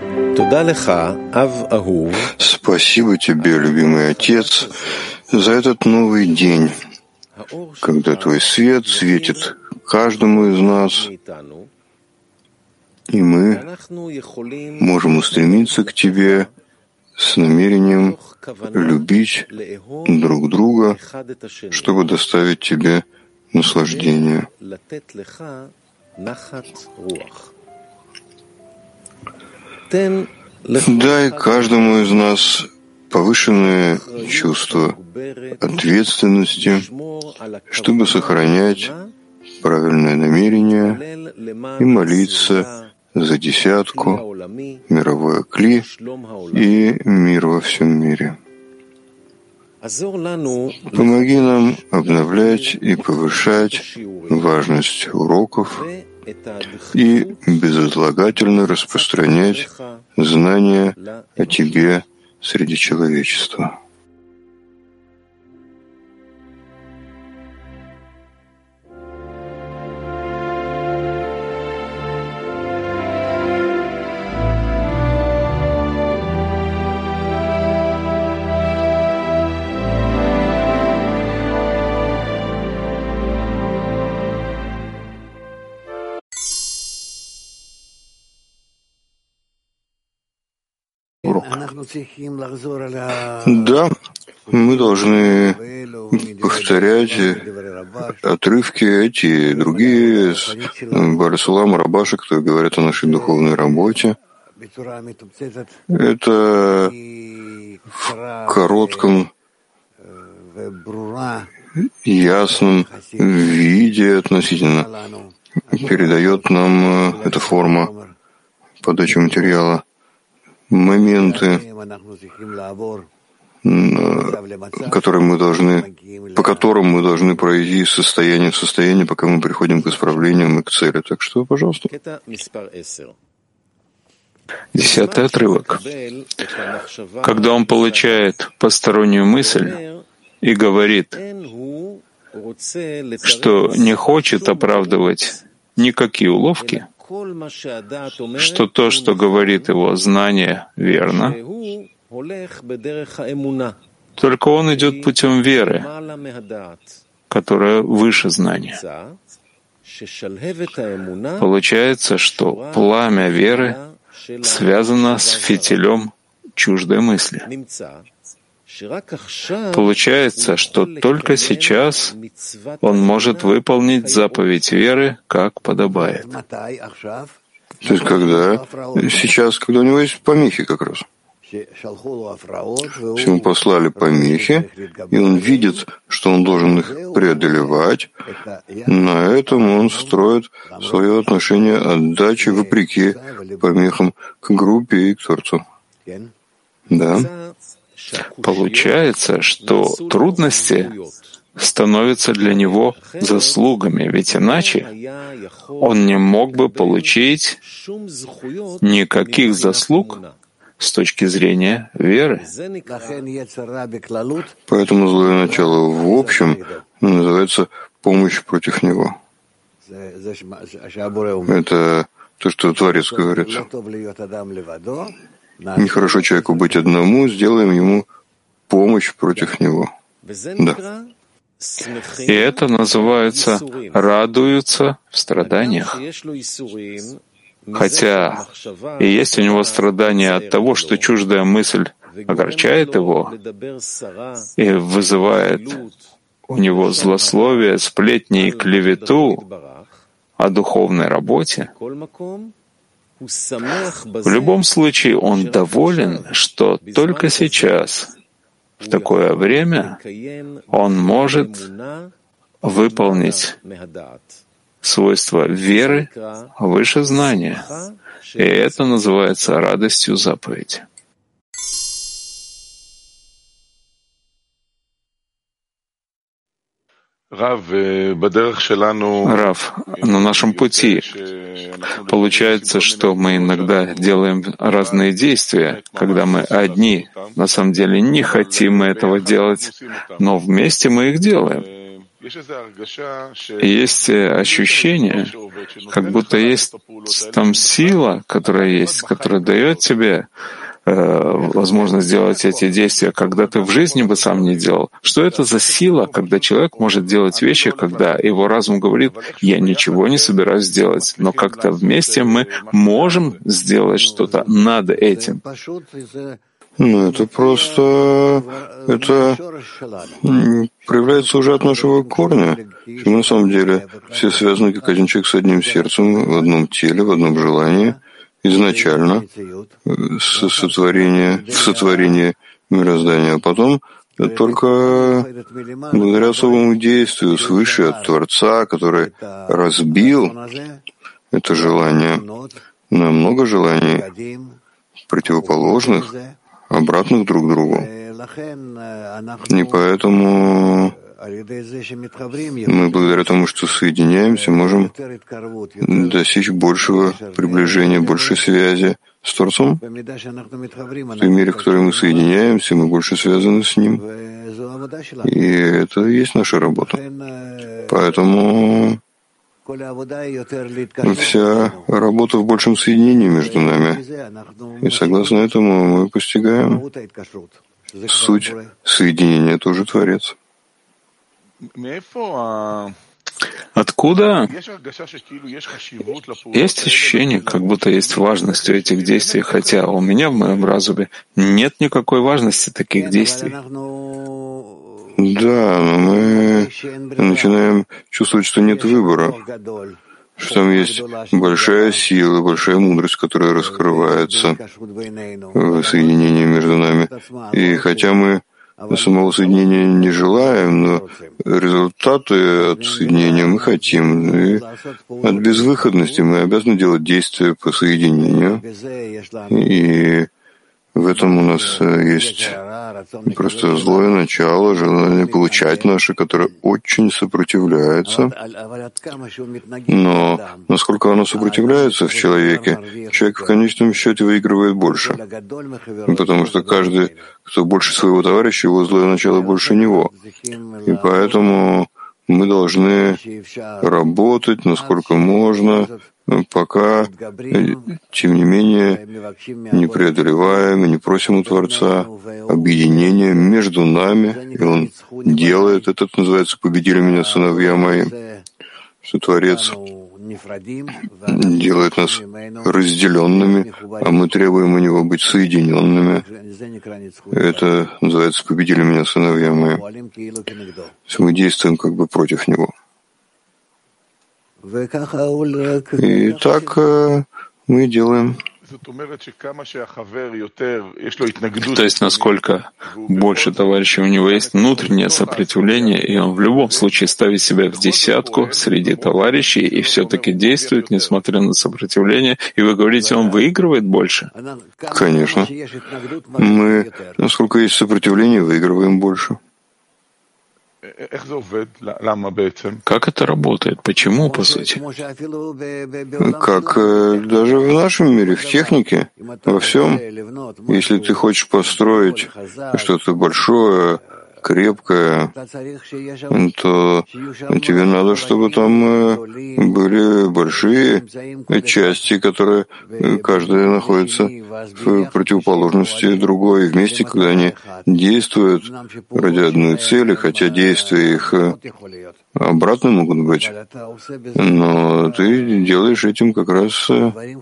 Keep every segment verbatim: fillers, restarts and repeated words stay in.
Спасибо тебе, любимый Отец, за этот новый день, когда Твой свет светит каждому из нас, и мы можем устремиться к Тебе с намерением любить друг друга, чтобы доставить Тебе наслаждение. Дай каждому из нас повышенное чувство ответственности, чтобы сохранять правильное намерение и молиться за десятку, мировое кли и мир во всем мире. Помоги нам обновлять и повышать важность уроков и безотлагательно распространять знания о Тебе среди человечества. Да, мы должны повторять отрывки эти и другие с Бааль Сулам, Рабаша, которые говорят о нашей духовной работе. Это в коротком, ясном виде относительно передает нам эта форма подачи материала моменты, которые мы должны, по которым мы должны пройти из состояния в состояние, пока мы приходим к исправлениям и к цели. Так что, пожалуйста. Десятый отрывок. Когда он получает постороннюю мысль и говорит, что не хочет оправдывать никакие уловки, что то, что говорит его знание, верно, только он идет путем веры, которая выше знания. Получается, что пламя веры связано с фитилем чуждой мысли. Получается, что только сейчас он может выполнить заповедь веры, как подобает. То есть когда? Сейчас, когда у него есть помехи как раз. Ему послали помехи, и он видит, что он должен их преодолевать. На этом он строит свое отношение отдачи вопреки помехам к группе и к Творцу. Да. Получается, что трудности становятся для него заслугами, ведь иначе он не мог бы получить никаких заслуг с точки зрения веры. Поэтому злое начало в общем называется помощь против него. Это то, что Творец говорит. Нехорошо человеку быть одному, сделаем ему помощь против него. Да. И это называется «радуются в страданиях». Хотя и есть у него страдания от того, что чуждая мысль огорчает его и вызывает у него злословие, сплетни и клевету о духовной работе, в любом случае он доволен, что только сейчас, в такое время, он может выполнить свойства веры выше знания. И это называется радостью заповеди. Рав, на нашем пути получается, что мы иногда делаем разные действия, когда мы одни. На самом деле не хотим мы этого делать, но вместе мы их делаем. есть ощущение, как будто есть там сила, которая есть, которая дает тебе возможность сделать эти действия, когда ты в жизни бы сам не делал. Что это за сила, когда человек может делать вещи, когда его разум говорит: «Я ничего не собираюсь делать», но как-то вместе мы можем сделать что-то над этим. Ну, это просто... Это проявляется уже от нашего корня. Мы на самом деле все связаны как один человек с одним сердцем, в одном теле, в одном желании. Изначально с сотворения, в сотворении мироздания, а потом только благодаря особому действию свыше от Творца, который разбил это желание на много желаний, противоположных, обратных друг другу. И поэтому мы, благодаря тому, что соединяемся, можем достичь большего приближения, большей связи с Творцом. В той мере, в которой мы соединяемся, мы больше связаны с Ним. И это и есть наша работа. Поэтому вся работа в большем соединении между нами. И согласно этому мы постигаем суть соединения, тоже Творец. Откуда? Есть ощущение, как будто есть важность у этих действий, хотя у меня в моем разуме нет никакой важности таких действий. Да, но мы начинаем чувствовать, что нет выбора, что там есть большая сила, большая мудрость, которая раскрывается в соединении между нами. И хотя мы самого соединения не желаем, но результаты от соединения мы хотим. И от безвыходности мы обязаны делать действия по соединению. И в этом у нас есть просто злое начало, желание получать наше, которое очень сопротивляется. Но насколько оно сопротивляется в человеке, человек в конечном счете выигрывает больше. Потому что каждый, кто больше своего товарища, его злое начало больше него. И поэтому мы должны работать, насколько можно, пока, тем не менее, не преодолеваем и не просим у Творца объединения между нами, и Он делает это, это называется «победили меня сыновья мои», что Творец делает нас разделенными, а мы требуем у Него быть соединенными. Это называется «победили меня сыновья мои». То есть мы действуем как бы против Него. И так мы делаем. То есть, насколько больше товарищей у него есть внутреннее сопротивление, и он в любом случае ставит себя в десятку среди товарищей и все-таки действует, несмотря на сопротивление, и вы говорите, он выигрывает больше? Конечно. Мы, насколько есть сопротивление, выигрываем больше. Как это работает? Почему, по сути? Как э, даже в нашем мире, в технике, во всем. Если ты хочешь построить что-то большое, крепкое, то тебе надо, чтобы там были большие части, которые каждая находится в противоположности другой. И вместе, когда они действуют ради одной цели, хотя действия их обратно могут быть, но ты делаешь этим как раз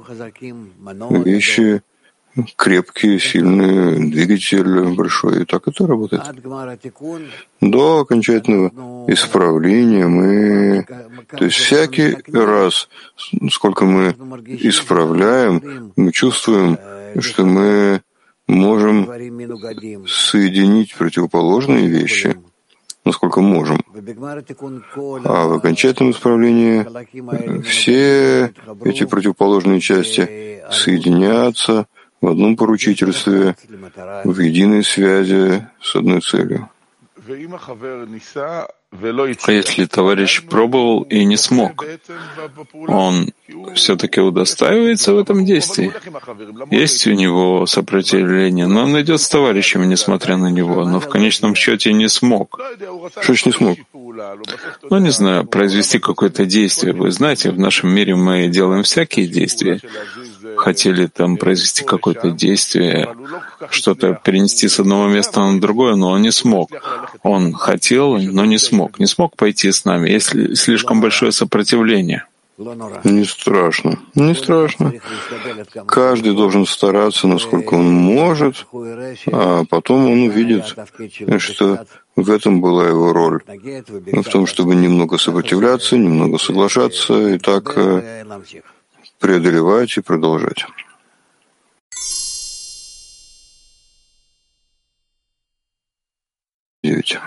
вещи крепкие, сильные, двигатель большой. И так это работает. До окончательного исправления мы... То есть всякий раз, сколько мы исправляем, мы чувствуем, что мы можем соединить противоположные вещи, насколько можем. А в окончательном исправлении все эти противоположные части соединятся в одном поручительстве, в единой связи с одной целью. А если товарищ пробовал и не смог, он все-таки удостаивается в этом действии? Есть у него сопротивление, но он идет с товарищами, несмотря на него, но в конечном счете не смог. Что ж не смог? Ну, не знаю, произвести какое-то действие. Вы знаете, в нашем мире мы делаем всякие действия. Хотели там произвести какое-то действие, что-то перенести с одного места на другое, но он не смог. Он хотел, но не смог. Не смог пойти с нами. Есть слишком большое сопротивление. Не страшно, не страшно. Каждый должен стараться, насколько он может, а потом он увидит, что в этом была его роль. В том, чтобы немного сопротивляться, немного соглашаться и так преодолевать и продолжать. Девять.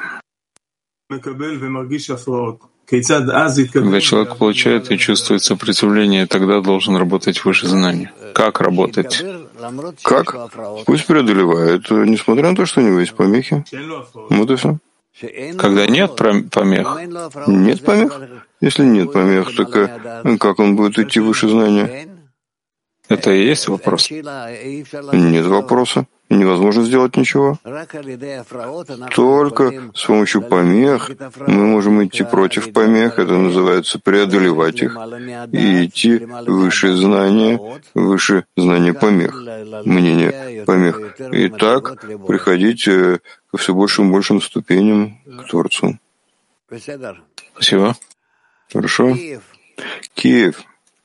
Когда человек получает и чувствует сопротивление, тогда должен работать выше знаний. Как работать? Как? Пусть преодолевает, несмотря на то, что у него есть помехи. Вот и все. Когда нет помех? Нет помех? Если нет помех, так как он будет идти выше знания? Это и есть вопрос. Нет вопроса. Невозможно сделать ничего. Только с помощью помех мы можем идти против помех, это называется преодолевать их, и идти выше знания, выше знания помех, мнения помех. И так приходить ко все большим и большим ступеням к Творцу. Спасибо. Хорошо. Киев.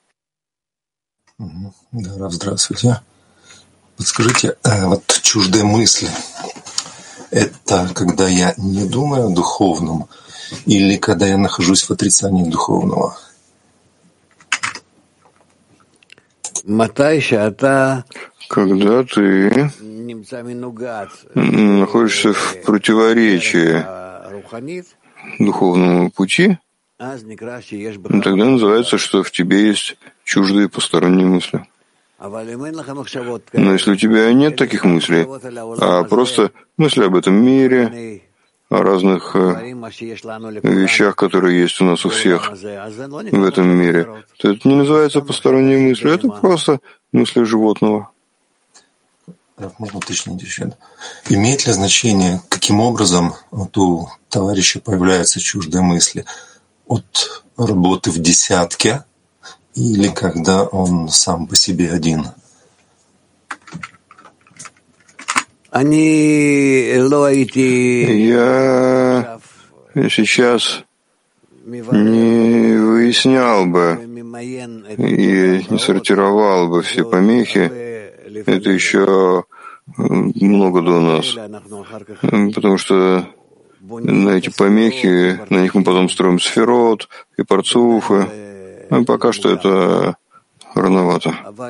Да, здравствуйте. Подскажите, вот чуждые мысли — это когда я не думаю о духовном или когда я нахожусь в отрицании духовного? Когда ты находишься в противоречии духовному пути, тогда называется, что в тебе есть чуждые посторонние мысли. Но если у тебя нет таких мыслей, а просто мысли об этом мире, о разных вещах, которые есть у нас у всех в этом мире, то это не называется посторонние мысли, это просто мысли животного. Можно уточнить еще? Имеет ли значение, каким образом вот у товарища появляются чуждые мысли? От работы в десятке или когда он сам по себе один? Я сейчас не выяснял бы и не сортировал бы все помехи. Это еще много до нас. Потому что на эти помехи, на них мы потом строим сферот и парцуфы. А пока что это рановато.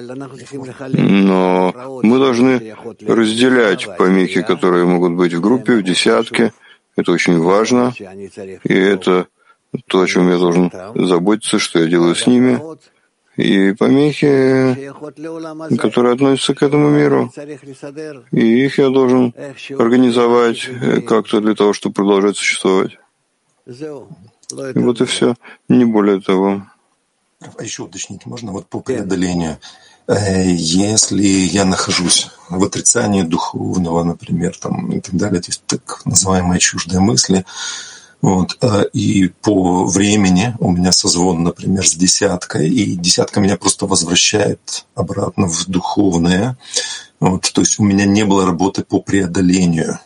Но мы должны разделять помехи, которые могут быть в группе, в десятке. Это очень важно. И это то, о чем я должен заботиться, что я делаю с ними. И помехи, которые относятся к этому миру. И их я должен организовать как-то для того, чтобы продолжать существовать. И вот и все. Не более того. А еще уточнить можно вот по преодолению. Если я нахожусь в отрицании духовного, например, там, и так далее, то есть так называемые чуждые мысли, вот, и по времени у меня созвон, например, с десяткой, и десятка меня просто возвращает обратно в духовное. Вот, то есть у меня не было работы по преодолению.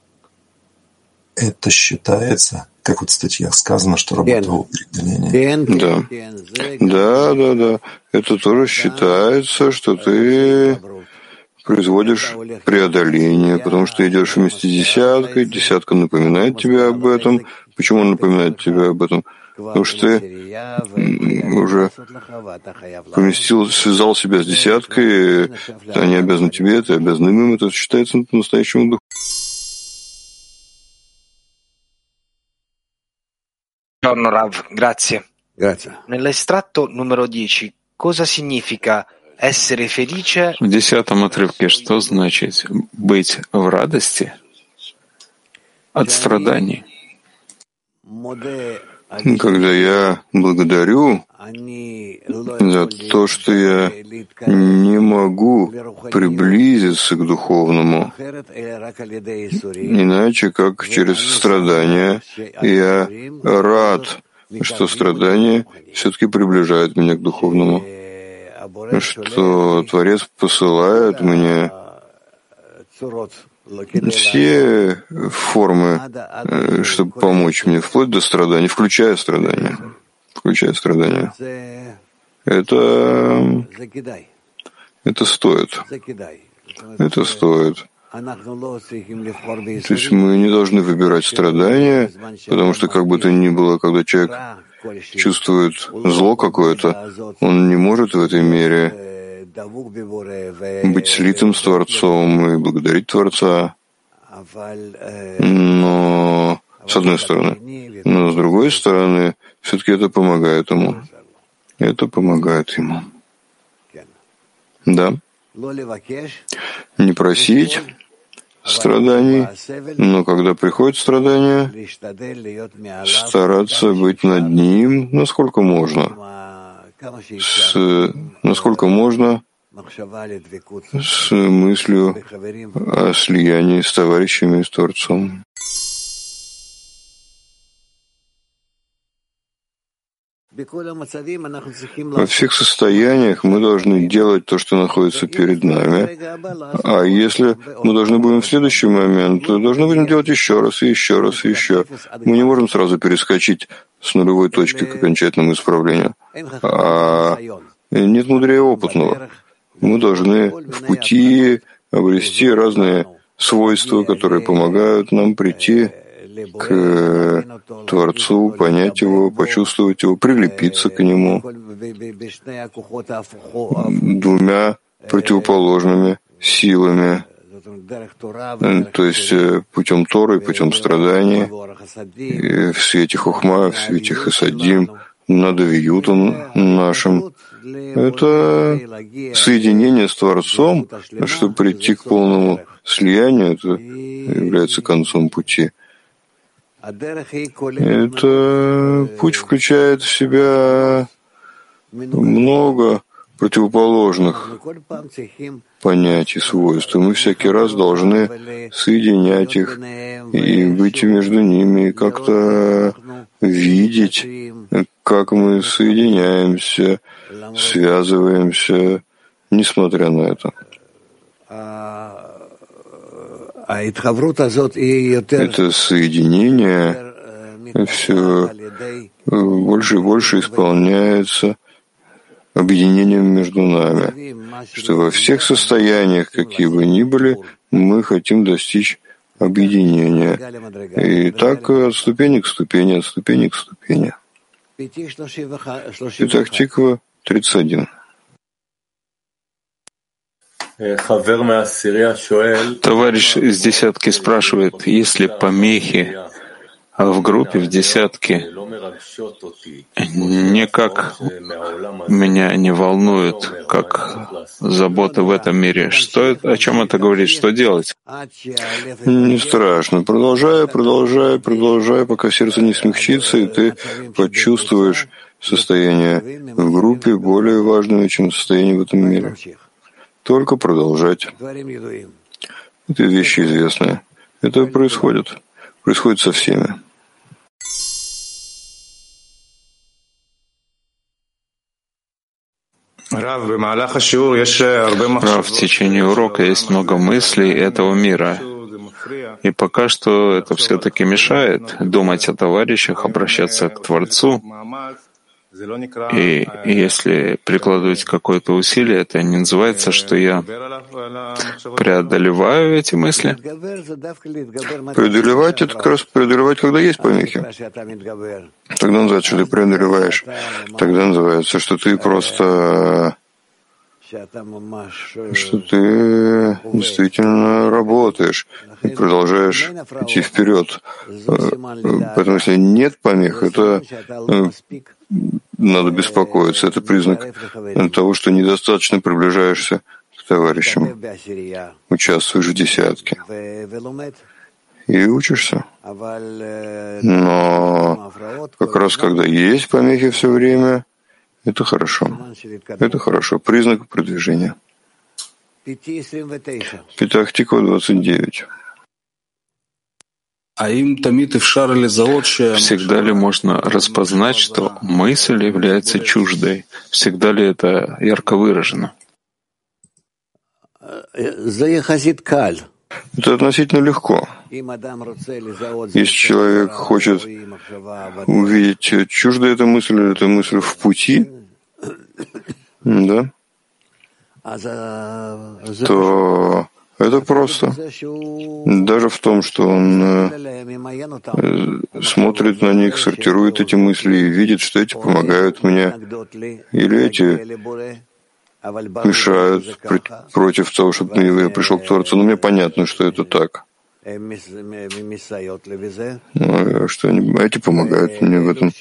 Это считается, как вот в статьях сказано, что работа по преодолению. Да. Да, да, да. Это тоже считается, что ты производишь преодоление, потому что идешь вместе с десяткой, десятка напоминает тебе об этом. Почему он напоминает тебе об этом? Потому что ты уже поместил, связал себя с десяткой, они обязаны тебе, ты обязан им, это считается по-настоящему духовным. Buongiorno Rav, grazie. Grazie. Nell'estratto numero dieci, cosa significa essere felice? В десятом отрывке что значит быть в радости от страданий? Когда я благодарю за то, что я не могу приблизиться к духовному, иначе как через страдания, я рад, что страдания все-таки приближают меня к духовному, что Творец посылает мне все формы, чтобы помочь мне, вплоть до страданий, включая страдания. Включая страдания. Это, это стоит. Это стоит. То есть мы не должны выбирать страдания, потому что как бы то ни было, когда человек чувствует зло какое-то, он не может в этой мере быть слитым с Творцом и благодарить Творца. Но с одной стороны. Но с другой стороны, все-таки это помогает ему. Это помогает ему. Да. Не просить страданий, но когда приходит страдание, стараться быть над ним, насколько можно. С, насколько можно с мыслью о слиянии с товарищами и с Творцом. Во всех состояниях мы должны делать то, что находится перед нами. А если мы должны будем в следующий момент, то должны будем делать еще раз, и еще раз, и еще. Мы не можем сразу перескочить с нулевой точки к окончательному исправлению. А нет мудрее опытного. Мы должны в пути обрести разные свойства, которые помогают нам прийти к Творцу, понять его, почувствовать его, прилепиться к нему двумя противоположными силами, то есть путем Торы, путем страданий, и в свете Хохма, в свете Хасадим, над авиютом нашим. Это соединение с Творцом, чтобы прийти к полному слиянию, это является концом пути. Это путь включает в себя много противоположных понятий, свойств. И мы всякий раз должны соединять их и быть между ними, и как-то видеть, как мы соединяемся, связываемся, несмотря на это. Это соединение все больше и больше исполняется объединением между нами, что во всех состояниях, какие бы ни были, мы хотим достичь объединения. И так от ступени к ступени, от ступени к ступени. Итак, Тиква тридцать один. Товарищ из десятки спрашивает, есть ли помехи в группе, в десятке, никак меня не волнует, как забота в этом мире. Что это, о чем это говорит, что делать? Не страшно. Продолжай, продолжай, продолжай, пока сердце не смягчится, и ты почувствуешь состояние в группе более важное, чем состояние в этом мире. Только продолжать. Это вещи известные. Это происходит. Происходит со всеми. Рав, в течение урока есть много мыслей этого мира. И пока что это все-таки мешает думать о товарищах, обращаться к Творцу. И если прикладывать какое-то усилие, это не называется, что я преодолеваю эти мысли. Преодолевать — это как раз преодолевать, когда есть помехи. Тогда называется, что ты преодолеваешь. Тогда называется, что ты просто... что ты действительно работаешь и продолжаешь идти вперед. Поэтому если нет помех, это надо беспокоиться. Это признак того, что недостаточно приближаешься к товарищам. Участвуешь в десятке и учишься. Но как раз когда есть помехи все время, это хорошо. Это хорошо. Признак продвижения. Петах Тиква двадцать девять. Всегда ли можно распознать, что мысль является чуждой? Всегда ли это ярко выражено? Это относительно легко. Если человек хочет увидеть, чуждая эта мысль или эта мысль в пути, да, то это просто. Даже в том, что он смотрит на них, сортирует эти мысли и видит, что эти помогают мне, или эти мешают против того, чтобы я пришел к Творцу. Но мне понятно, что это так. Что они, эти помогают мне в этом.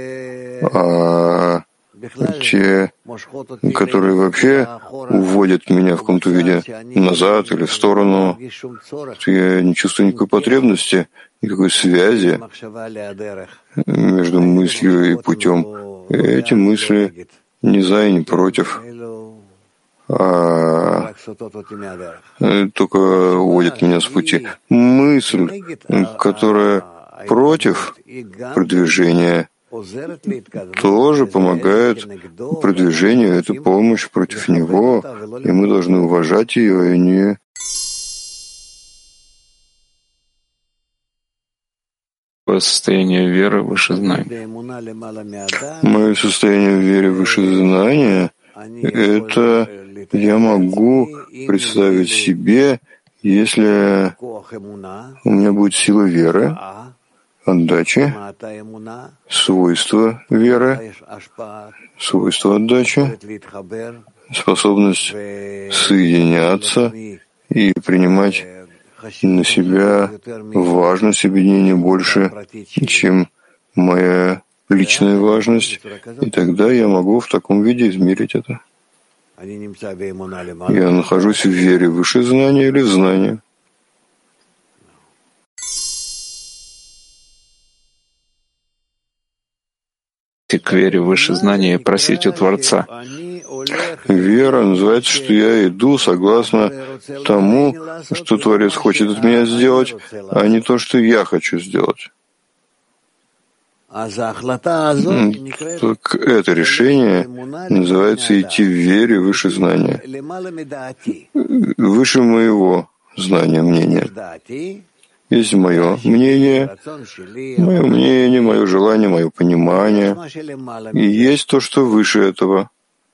А те, которые вообще уводят меня в каком-то виде назад или в сторону, я не чувствую никакой потребности, никакой связи между мыслью и путем. Эти мысли не за и не против, а только уводят меня с пути. Мысль, которая против продвижения, тоже помогает продвижению, это помощь против него, и мы должны уважать ее и не состояние веры выше знания. Мое состояние веры выше знания — это я могу представить себе, если у меня будет сила веры, отдачи, свойства веры, свойства отдачи, способность соединяться и принимать на себя важность объединения больше, чем моя личная важность, и тогда я могу в таком виде измерить это. Я нахожусь в вере выше знания или в знании. К вере выше знания и просить у Творца. Вера называется, что я иду согласно тому, что Творец хочет от меня сделать, а не то, что я хочу сделать. Так это решение называется идти в вере выше знания, выше моего знания, мнения. Есть мое мнение, мое мнение, мое желание, мое понимание, и есть то, что выше этого.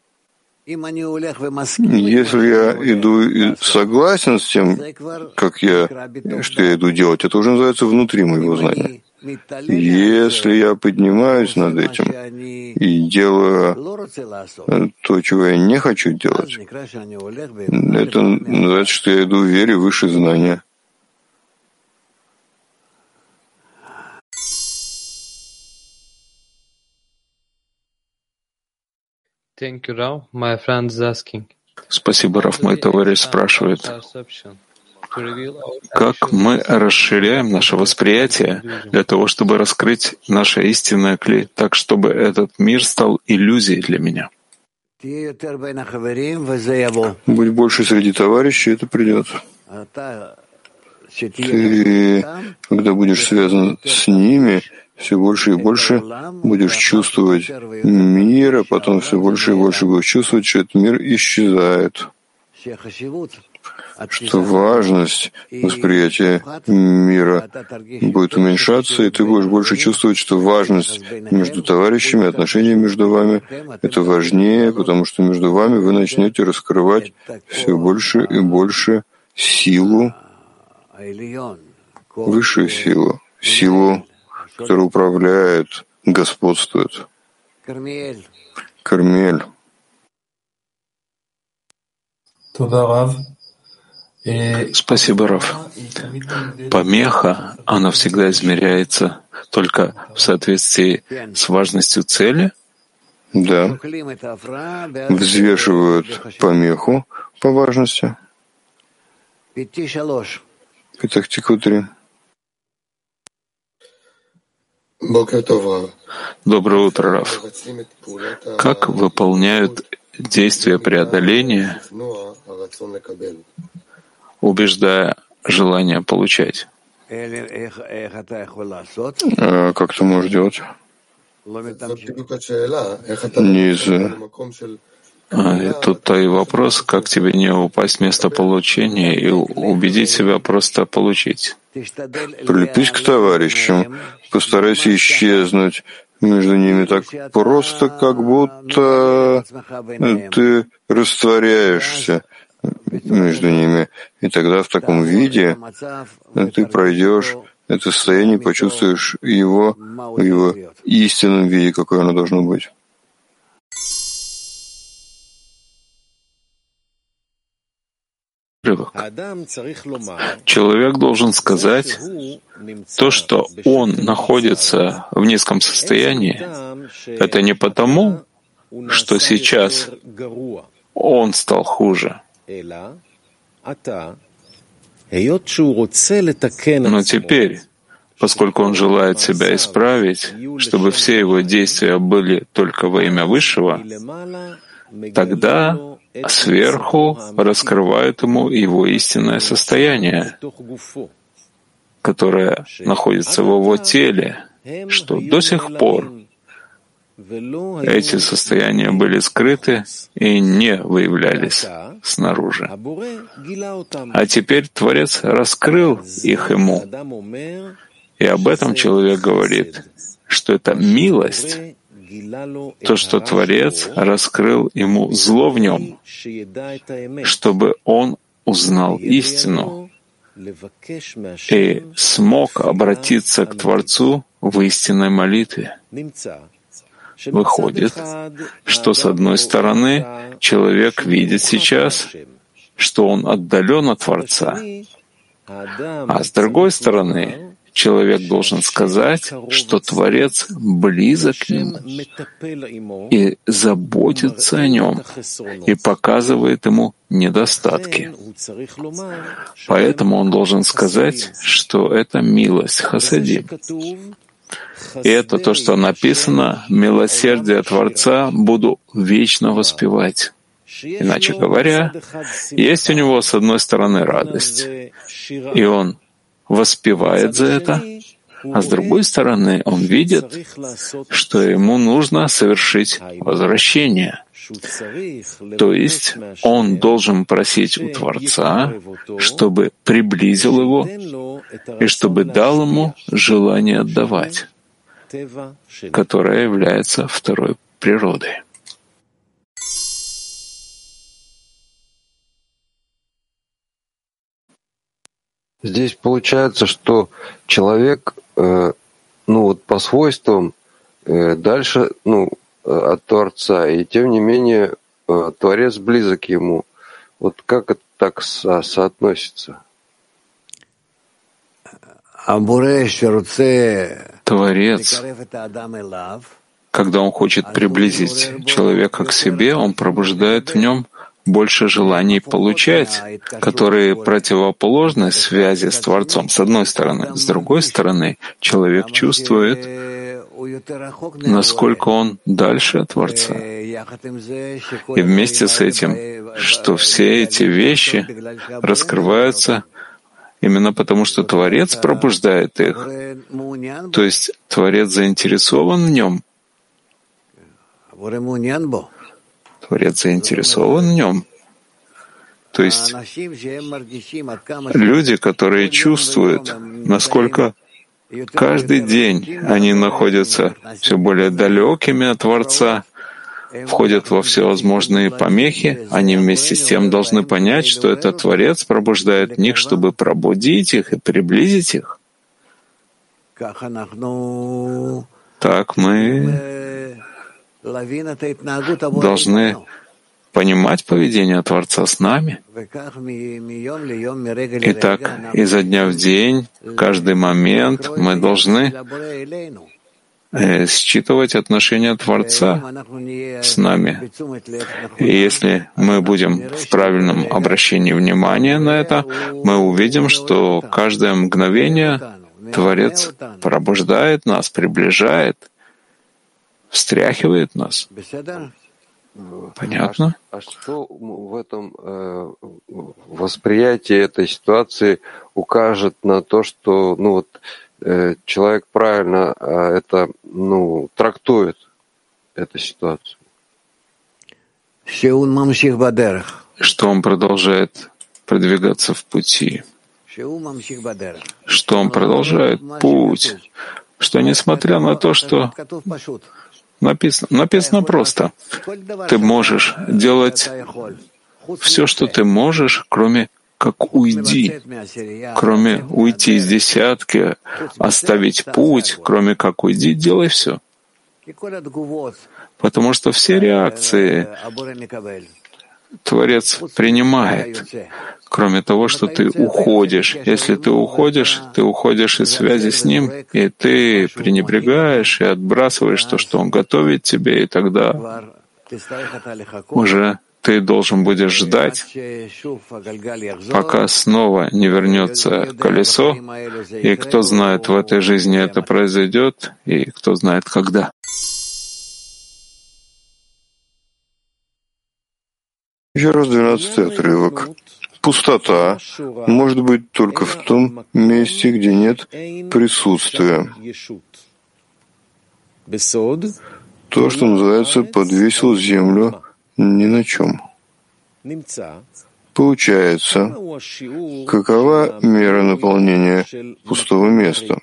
Если я иду и согласен с тем, как я, что я иду делать, это уже называется внутри моего знания. Если я поднимаюсь над этим и делаю то, чего я не хочу делать, это называется, что я иду в вере выше знания. Thank you, Rav. My friend is asking. Спасибо, Раф. Мой товарищ спрашивает, как мы расширяем наше восприятие для того, чтобы раскрыть наше истинное кли, так, чтобы этот мир стал иллюзией для меня. Будь больше среди товарищей, это придет. Ты, когда будешь связан с ними, все больше и больше будешь чувствовать мир, а потом все больше и больше будешь чувствовать, что этот мир исчезает, что важность восприятия мира будет уменьшаться, и ты будешь больше чувствовать, что важность между товарищами, отношения между вами — это важнее, потому что между вами вы начнете раскрывать все больше и больше силу, высшую силу, силу, который управляет, господствует. Кармель. Спасибо, Раф. Помеха, она всегда измеряется только в соответствии с важностью цели? Да. Взвешивают помеху по важности. Петах Тиква три. Доброе утро, Рав. Как выполняют действия преодоления, убеждая желание получать? А как ты можешь делать? Не из... А, и тут-то и вопрос, как тебе не упасть в место получения и убедить себя просто получить. Прилепись к товарищам, постарайся исчезнуть между ними так просто, как будто ты растворяешься между ними. И тогда в таком виде ты пройдешь это состояние, почувствуешь его в его истинном виде, какое оно должно быть. Человек должен сказать то, что он находится в низком состоянии. Это не потому, что сейчас он стал хуже. Но теперь, поскольку он желает себя исправить, чтобы все его действия были только во имя Высшего, тогда сверху раскрывают ему его истинное состояние, которое находится в его теле, что до сих пор эти состояния были скрыты и не выявлялись снаружи. А теперь Творец раскрыл их ему. И об этом человек говорит, что это милость, то, что Творец раскрыл ему зло в нем, чтобы он узнал истину и смог обратиться к Творцу в истинной молитве. Выходит, что с одной стороны человек видит сейчас, что он отдален от Творца, а с другой стороны человек должен сказать, что Творец близок к нему и заботится о нем и показывает ему недостатки. Поэтому он должен сказать, что это милость хасадим. И это то, что написано: «Милосердие Творца буду вечно воспевать». Иначе говоря, есть у него с одной стороны радость, и он воспевает за это, а с другой стороны он видит, что ему нужно совершить возвращение. То есть он должен просить у Творца, чтобы приблизил его и чтобы дал ему желание отдавать, которое является второй природой. Здесь получается, что человек, э, ну вот по свойствам, э, дальше, ну, от Творца, и тем не менее э, Творец близок ему. Вот как это так со- соотносится? Творец, когда он хочет приблизить человека к себе, он пробуждает в нем больше желаний получать, которые противоположны связи с Творцом, с одной стороны. С другой стороны, человек чувствует, насколько он дальше от Творца. И вместе с этим, что все эти вещи раскрываются именно потому, что Творец пробуждает их. То есть Творец заинтересован в нем. Творец заинтересован в нем. То есть люди, которые чувствуют, насколько каждый день они находятся все более далекими от Творца, входят во всевозможные помехи, они вместе с тем должны понять, что этот Творец пробуждает в них, чтобы пробудить их и приблизить их. Так мы должны понимать поведение Творца с нами. И так, изо дня в день, в каждый момент мы должны э, считывать отношения Творца с нами. И если мы будем в правильном обращении внимания на это, мы увидим, что каждое мгновение Творец пробуждает нас, приближает, встряхивает нас. Понятно? А, а что в этом э, восприятии этой ситуации укажет на то, что ну вот э, человек правильно э, это ну трактует эту ситуацию? Что он продолжает продвигаться в пути, что он продолжает путь, что несмотря на то, что написано, написано просто, ты можешь делать все, что ты можешь, кроме как уйди, кроме уйти из десятки, оставить путь, кроме как уйди, делай все. Потому что все реакции Творец принимает, кроме того, что ты уходишь. Если ты уходишь, ты уходишь из связи с Ним, и ты пренебрегаешь и отбрасываешь то, что Он готовит тебе, и тогда уже ты должен будешь ждать, пока снова не вернется колесо, и кто знает, в этой жизни это произойдет, и кто знает, когда. Еще раз двенадцатый отрывок. Пустота может быть только в том месте, где нет присутствия. То, что называется, подвесил землю ни на чем. Получается, какова мера наполнения пустого места?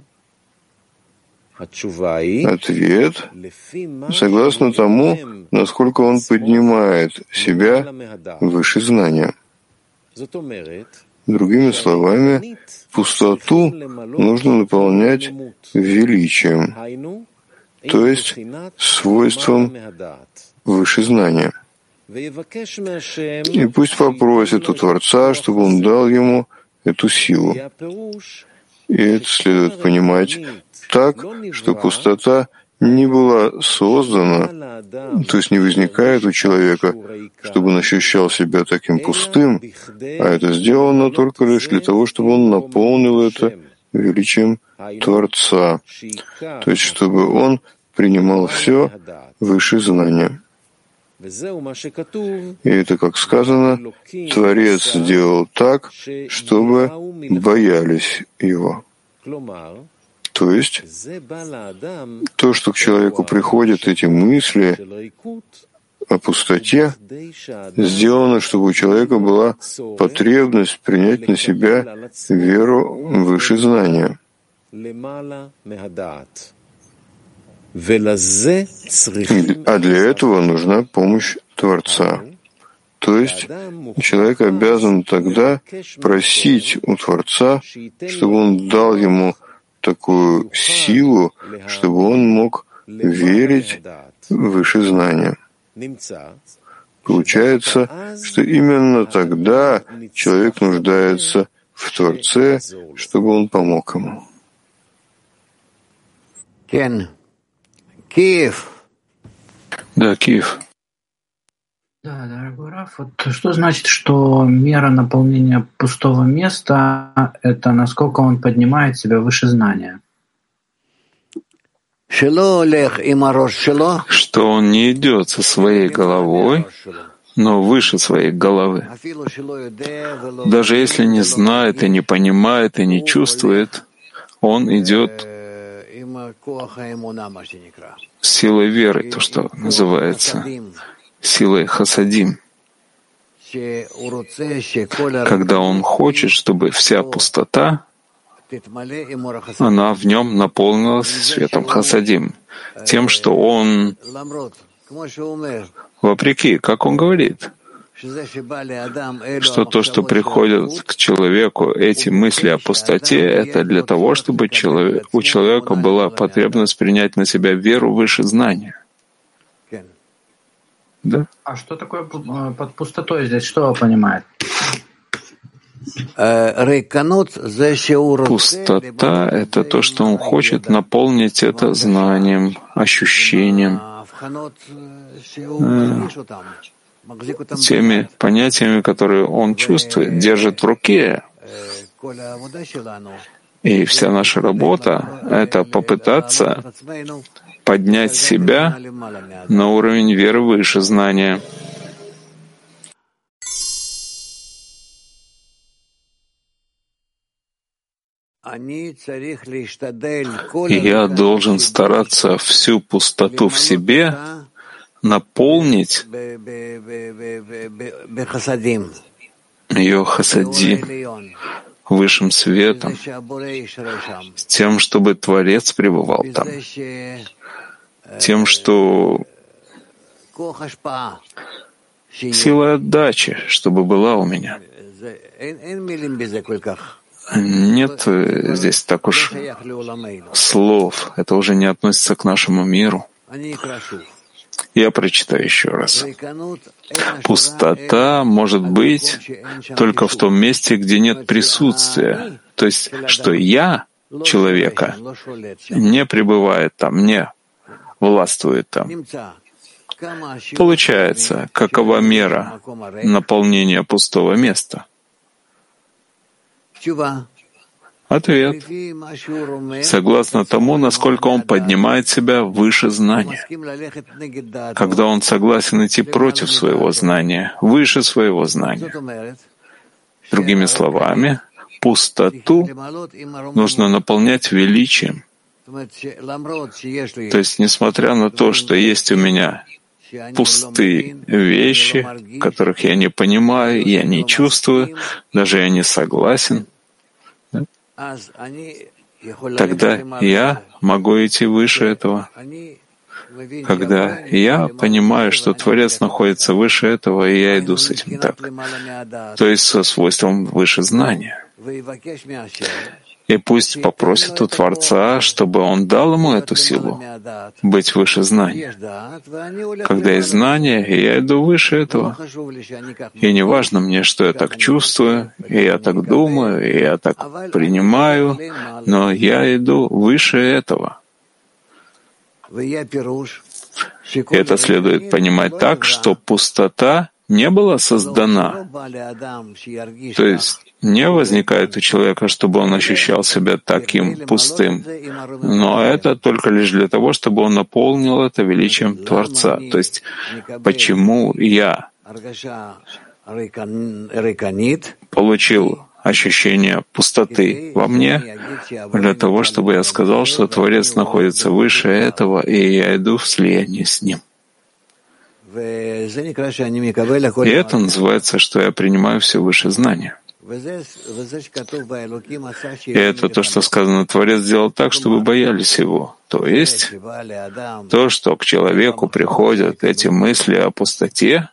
Ответ — согласно тому, насколько он поднимает себя выше знания. Другими словами, пустоту нужно наполнять величием, то есть свойством выше знания. И пусть попросит у Творца, чтобы он дал ему эту силу. И это следует понимать так, что пустота не была создана, то есть не возникает у человека, чтобы он ощущал себя таким пустым, а это сделано только лишь для того, чтобы он наполнил это величием Творца, то есть чтобы он принимал все выше знания. И это, как сказано, Творец сделал так, чтобы боялись его. То есть то, что к человеку приходят эти мысли о пустоте, сделано, чтобы у человека была потребность принять на себя веру выше знания. А для этого нужна помощь Творца. То есть человек обязан тогда просить у Творца, чтобы он дал ему такую силу, чтобы он мог верить выше знания. Получается, что именно тогда человек нуждается в Творце, чтобы он помог ему. Киев. Да, Киев. Да, дорогой Раф, вот что значит, что мера наполнения пустого места — это насколько он поднимает себя выше знания? Что он не идет со своей головой, но выше своей головы. Даже если не знает и не понимает и не чувствует, он идет силой веры, то, что называется, силой хасадим, когда он хочет, чтобы вся пустота, она в нем наполнилась светом хасадим, тем, что он, вопреки, как он говорит, что то, что приходит к человеку, эти мысли о пустоте, это для того, чтобы человек, у человека была потребность принять на себя веру выше знания. Да? А что такое под пустотой здесь? Что он понимает? Пустота — это то, что он хочет наполнить это знанием, ощущением, теми понятиями, которые он чувствует, держит в руке. И вся наша работа — это попытаться поднять себя на уровень веры выше знания. И я должен стараться всю пустоту в себе наполнить ее хасадим, высшим светом, с тем, чтобы Творец пребывал там, тем, что сила отдачи, чтобы была у меня. Нет здесь так уж слов, это уже не относится к нашему миру. Я прочитаю еще раз. Пустота может быть только в том месте, где нет присутствия. То есть, что я, человека, не пребывает там, не властвует там. Получается, какова мера наполнения пустого места? Ответ. Согласно тому, насколько он поднимает себя выше знания. Когда он согласен идти против своего знания, выше своего знания. Другими словами, пустоту нужно наполнять величием. То есть, несмотря на то, что есть у меня пустые вещи, которых я не понимаю, я не чувствую, даже я не согласен, тогда я могу идти выше этого. Когда я понимаю, что Творец находится выше этого, и я иду с этим так. То есть со свойством выше знания. И пусть попросит у Творца, чтобы он дал ему эту силу, быть выше знания. Когда есть знание, я иду выше этого. И не важно мне, что я так чувствую, и я так думаю, и я так принимаю, но я иду выше этого. И это следует понимать так, что пустота не была создана. То есть не возникает у человека, чтобы он ощущал себя таким пустым. Но это только лишь для того, чтобы он наполнил это величием Творца. То есть почему я получил ощущение пустоты во мне? Для того, чтобы я сказал, что Творец находится выше этого, и я иду в слияние с Ним. И это называется, что я принимаю все выше знания. И это то, что сказано, Творец сделал так, чтобы боялись Его. То есть то, что к человеку приходят эти мысли о пустоте,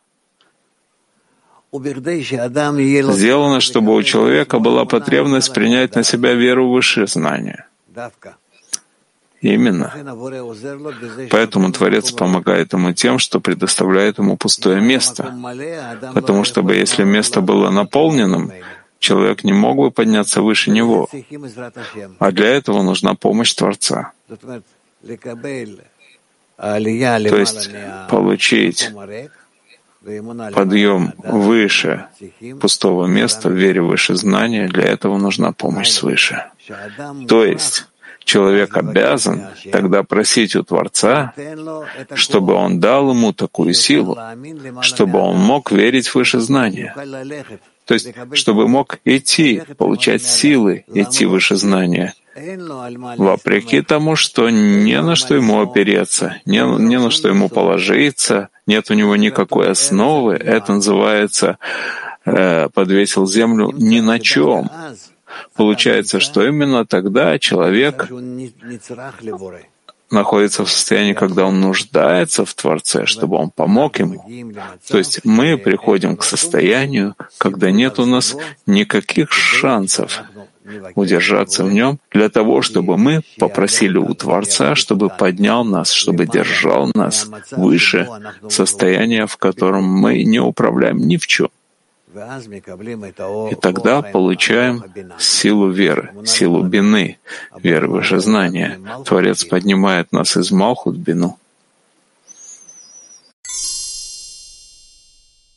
сделано, чтобы у человека была потребность принять на себя веру выше знания. Именно. Поэтому Творец помогает ему тем, что предоставляет ему пустое место. Потому что если место было наполненным, человек не мог бы подняться выше него. А для этого нужна помощь Творца. То есть получить подъем выше пустого места в вере выше знания, для этого нужна помощь свыше. То есть человек обязан тогда просить у Творца, чтобы он дал ему такую силу, чтобы он мог верить выше знания. То есть, чтобы мог идти, получать силы, идти выше знания, вопреки тому, что не на что ему опереться, не, не на что ему положиться, нет у него никакой основы. Это называется э, «подвесил землю ни на чем». Получается, что именно тогда человек находится в состоянии, когда он нуждается в Творце, чтобы он помог ему. То есть мы приходим к состоянию, когда нет у нас никаких шансов удержаться в нем, для того, чтобы мы попросили у Творца, чтобы поднял нас, чтобы держал нас выше состояния, в котором мы не управляем ни в чем. И тогда получаем силу веры, силу бины, веры выше знания. Творец поднимает нас из Малхут в бину.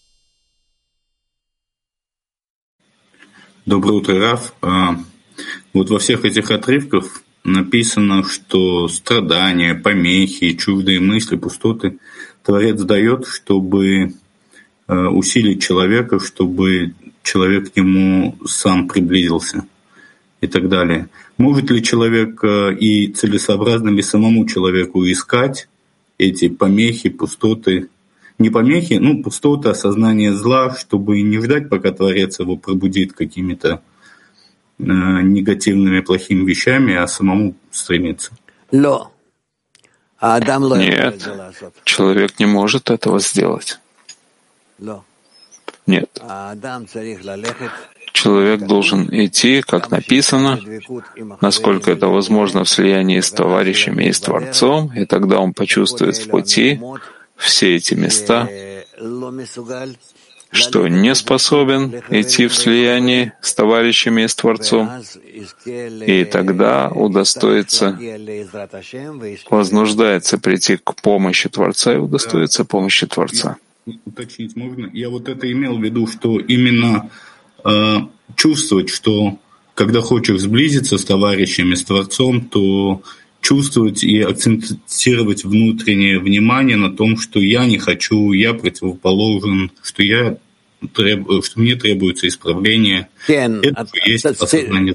Доброе утро, Раф. Вот во всех этих отрывках написано, что страдания, помехи, чуждые мысли, пустоты Творец дает, чтобы усилить человека, чтобы человек к нему сам приблизился и так далее. Может ли человек и целесообразно ли самому человеку искать эти помехи, пустоты? Не помехи, ну, пустоты, осознание зла, чтобы не ждать, пока Творец его пробудит какими-то э, негативными, плохими вещами, а самому стремиться. Нет, человек не может этого сделать. Нет. Человек должен идти, как написано, насколько это возможно, в слиянии с товарищами и с Творцом, и тогда он почувствует в пути все эти места, что не способен идти в слиянии с товарищами и с Творцом, и тогда удостоится, вознуждается прийти к помощи Творца и удостоится помощи Творца. Уточнить можно? Я вот это имел в виду, что именно э, чувствовать, что когда хочешь сблизиться с товарищами, с Творцом, то чувствовать и акцентировать внутреннее внимание на том, что я не хочу, я противоположен, что я требую, что мне требуется исправление. Это есть осознание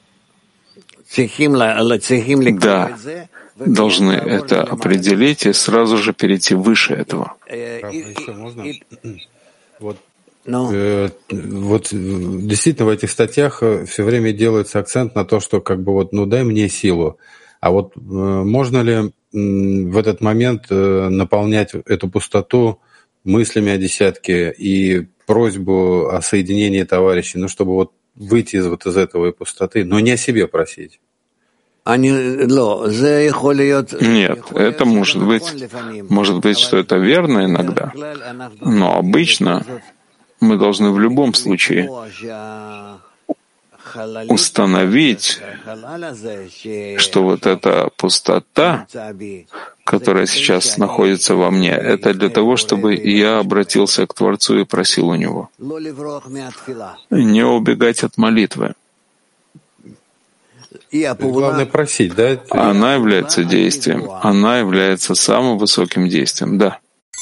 зла. Да, должны это определить и сразу же перейти выше этого. Можно? Вот, э, вот действительно в этих статьях все время делается акцент на то, что как бы вот, ну дай мне силу. А вот э, можно ли э, в этот момент э, наполнять эту пустоту мыслями о десятке и просьбу о соединении товарищей, ну чтобы вот выйти из вот из этого пустоты, но не о себе просить? Нет, это может быть, может быть, что это верно иногда, но обычно мы должны в любом случае установить, что вот эта пустота, которая сейчас находится во мне, это для того, чтобы я обратился к Творцу и просил у Него. Не убегать от молитвы. Главное просить, да? Она является действием, она является самым высоким действием, да.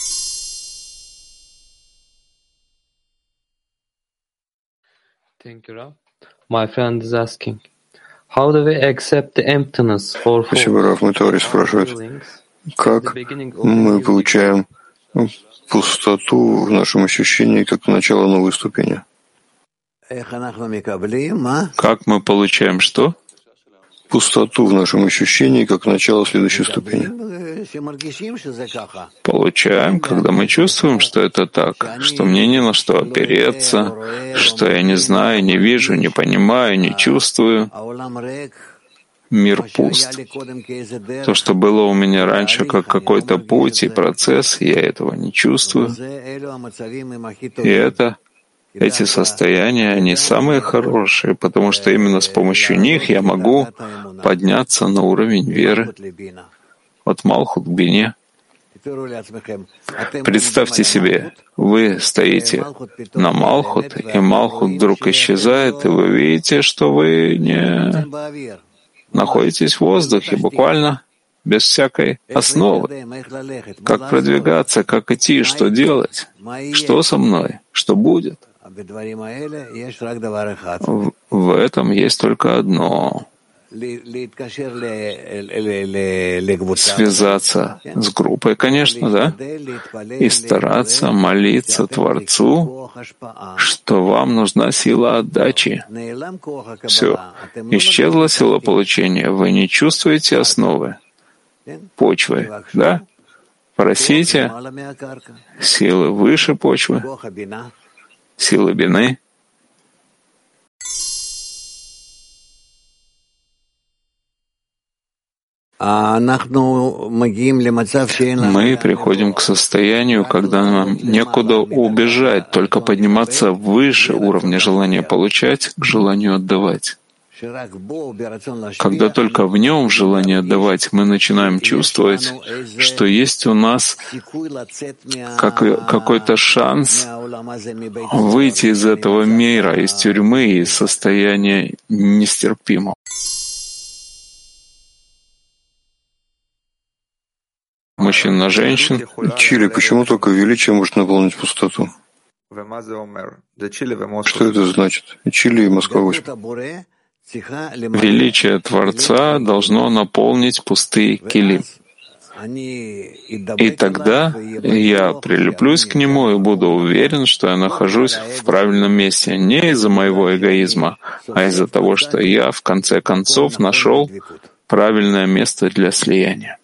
Thank you, Rav. My friend is asking, how do we accept the emptiness or Спасибо, Раф. Мой товарищ спрашивает, как мы получаем пустоту в нашем ощущении как начало новой ступени? Как мы получаем что? Пустоту в нашем ощущении как начало следующей ступени. Получаем, когда мы чувствуем, что это так, что мне не на что опереться, что я не знаю, не вижу, не понимаю, не чувствую. Мир пуст. То, что было у меня раньше как какой-то путь и процесс, я этого не чувствую. И это Эти состояния, они самые хорошие, потому что именно с помощью них я могу подняться на уровень веры от Малхут к Бине. Представьте себе, вы стоите на Малхут, и Малхут вдруг исчезает, и вы видите, что вы не находитесь в воздухе, буквально без всякой основы. Как продвигаться, как идти, что делать, что со мной, что будет. В, в этом есть только одно — связаться с группой, конечно, да, и стараться молиться Творцу, что вам нужна сила отдачи. Все, исчезла сила получения, вы не чувствуете основы, почвы, да? Просите силы выше почвы, силы бины. Мы приходим к состоянию, когда нам некуда убежать, только подниматься выше уровня желания получать к желанию отдавать. Когда только в нем желание отдавать, мы начинаем чувствовать, что есть у нас как, какой-то шанс выйти из этого мира, из тюрьмы, из состояния нестерпимого. Мужчин на женщин. Чили, почему только величие может наполнить пустоту? Что это значит? Чили и Москва восемь. Величие Творца должно наполнить пустые кили. И тогда я прилеплюсь к нему и буду уверен, что я нахожусь в правильном месте не из-за моего эгоизма, а из-за того, что я в конце концов нашел правильное место для слияния.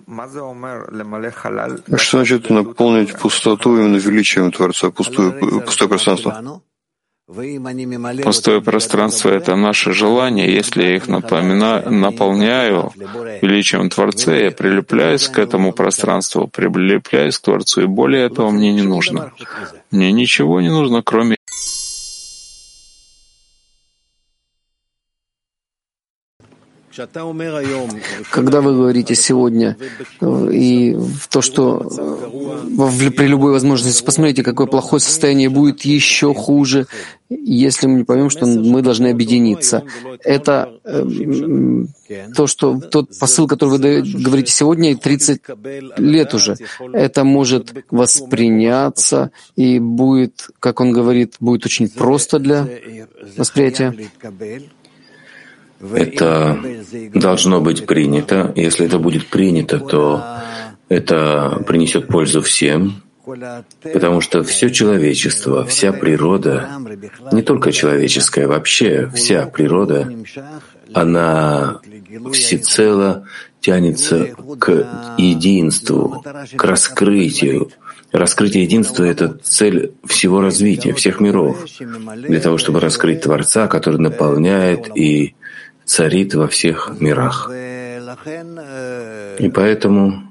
Что значит наполнить пустоту именно величием Творца, пустое, пустое пространство? Пустое пространство — это наше желание. Если я их напомина... наполняю величием Творца, я прилепляюсь к этому пространству, прилепляюсь к Творцу, и более этого мне не нужно. Мне ничего не нужно, кроме Когда вы говорите сегодня и в то, что при любой возможности посмотрите, какое плохое состояние будет еще хуже, если мы не поймем, что мы должны объединиться. Это э, то, что тот посыл, который вы говорите сегодня, тридцать лет уже, это может восприняться и будет, как он говорит, будет очень просто для восприятия. Это должно быть принято. Если это будет принято, то это принесет пользу всем, потому что все человечество, вся природа, не только человеческая, вообще вся природа, она всецело тянется к единству, к раскрытию. Раскрытие единства — это цель всего развития, всех миров, для того, чтобы раскрыть Творца, который наполняет и царит во всех мирах. И поэтому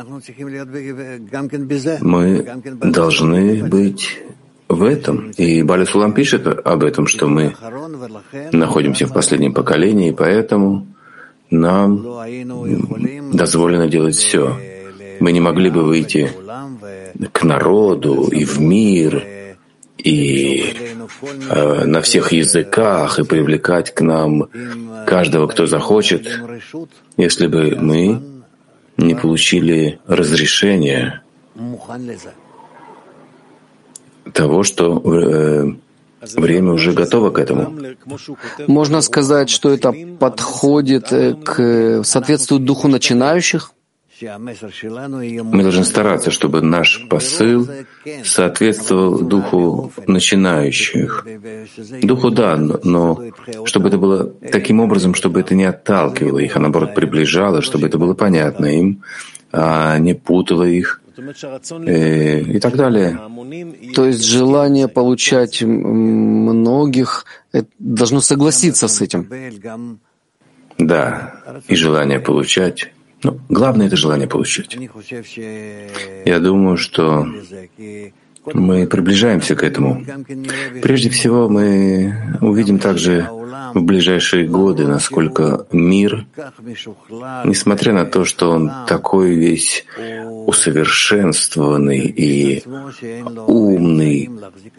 мы должны быть в этом. И Бааль Сулам пишет об этом, что мы находимся в последнем поколении, и поэтому нам дозволено делать все. Мы не могли бы выйти к народу и в мир, и э, на всех языках, и привлекать к нам каждого, кто захочет, если бы мы не получили разрешения того, что э, время уже готово к этому. Можно сказать, что это подходит к соответствует духу начинающих? Мы должны стараться, чтобы наш посыл соответствовал духу начинающих. Духу, да, но чтобы это было таким образом, чтобы это не отталкивало их, а наоборот приближало, чтобы это было понятно им, а не путало их и, и так далее. То есть желание получать многих должно согласиться с этим. Да, и желание получать. Ну, главное — это желание получить. Я думаю, что мы приближаемся к этому. Прежде всего, мы увидим также в ближайшие годы, насколько мир, несмотря на то, что он такой весь усовершенствованный и умный,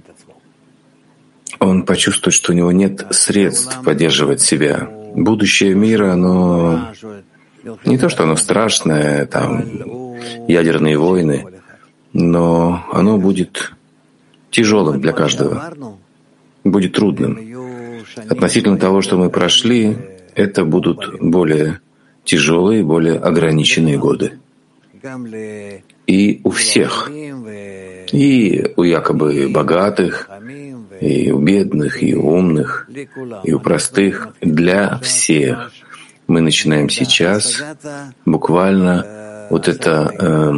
он почувствует, что у него нет средств поддерживать себя. Будущее мира, оно не то, что оно страшное, там, ядерные войны, но оно будет тяжелым для каждого, будет трудным. Относительно того, что мы прошли, это будут более тяжелые, более ограниченные годы. И у всех, и у якобы богатых, и у бедных, и у умных, и у простых, для всех. Мы начинаем сейчас буквально вот это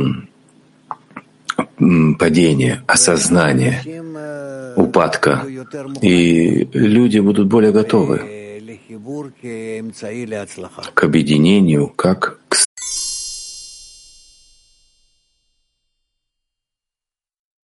э, падение, осознание упадка, и люди будут более готовы к объединению, как к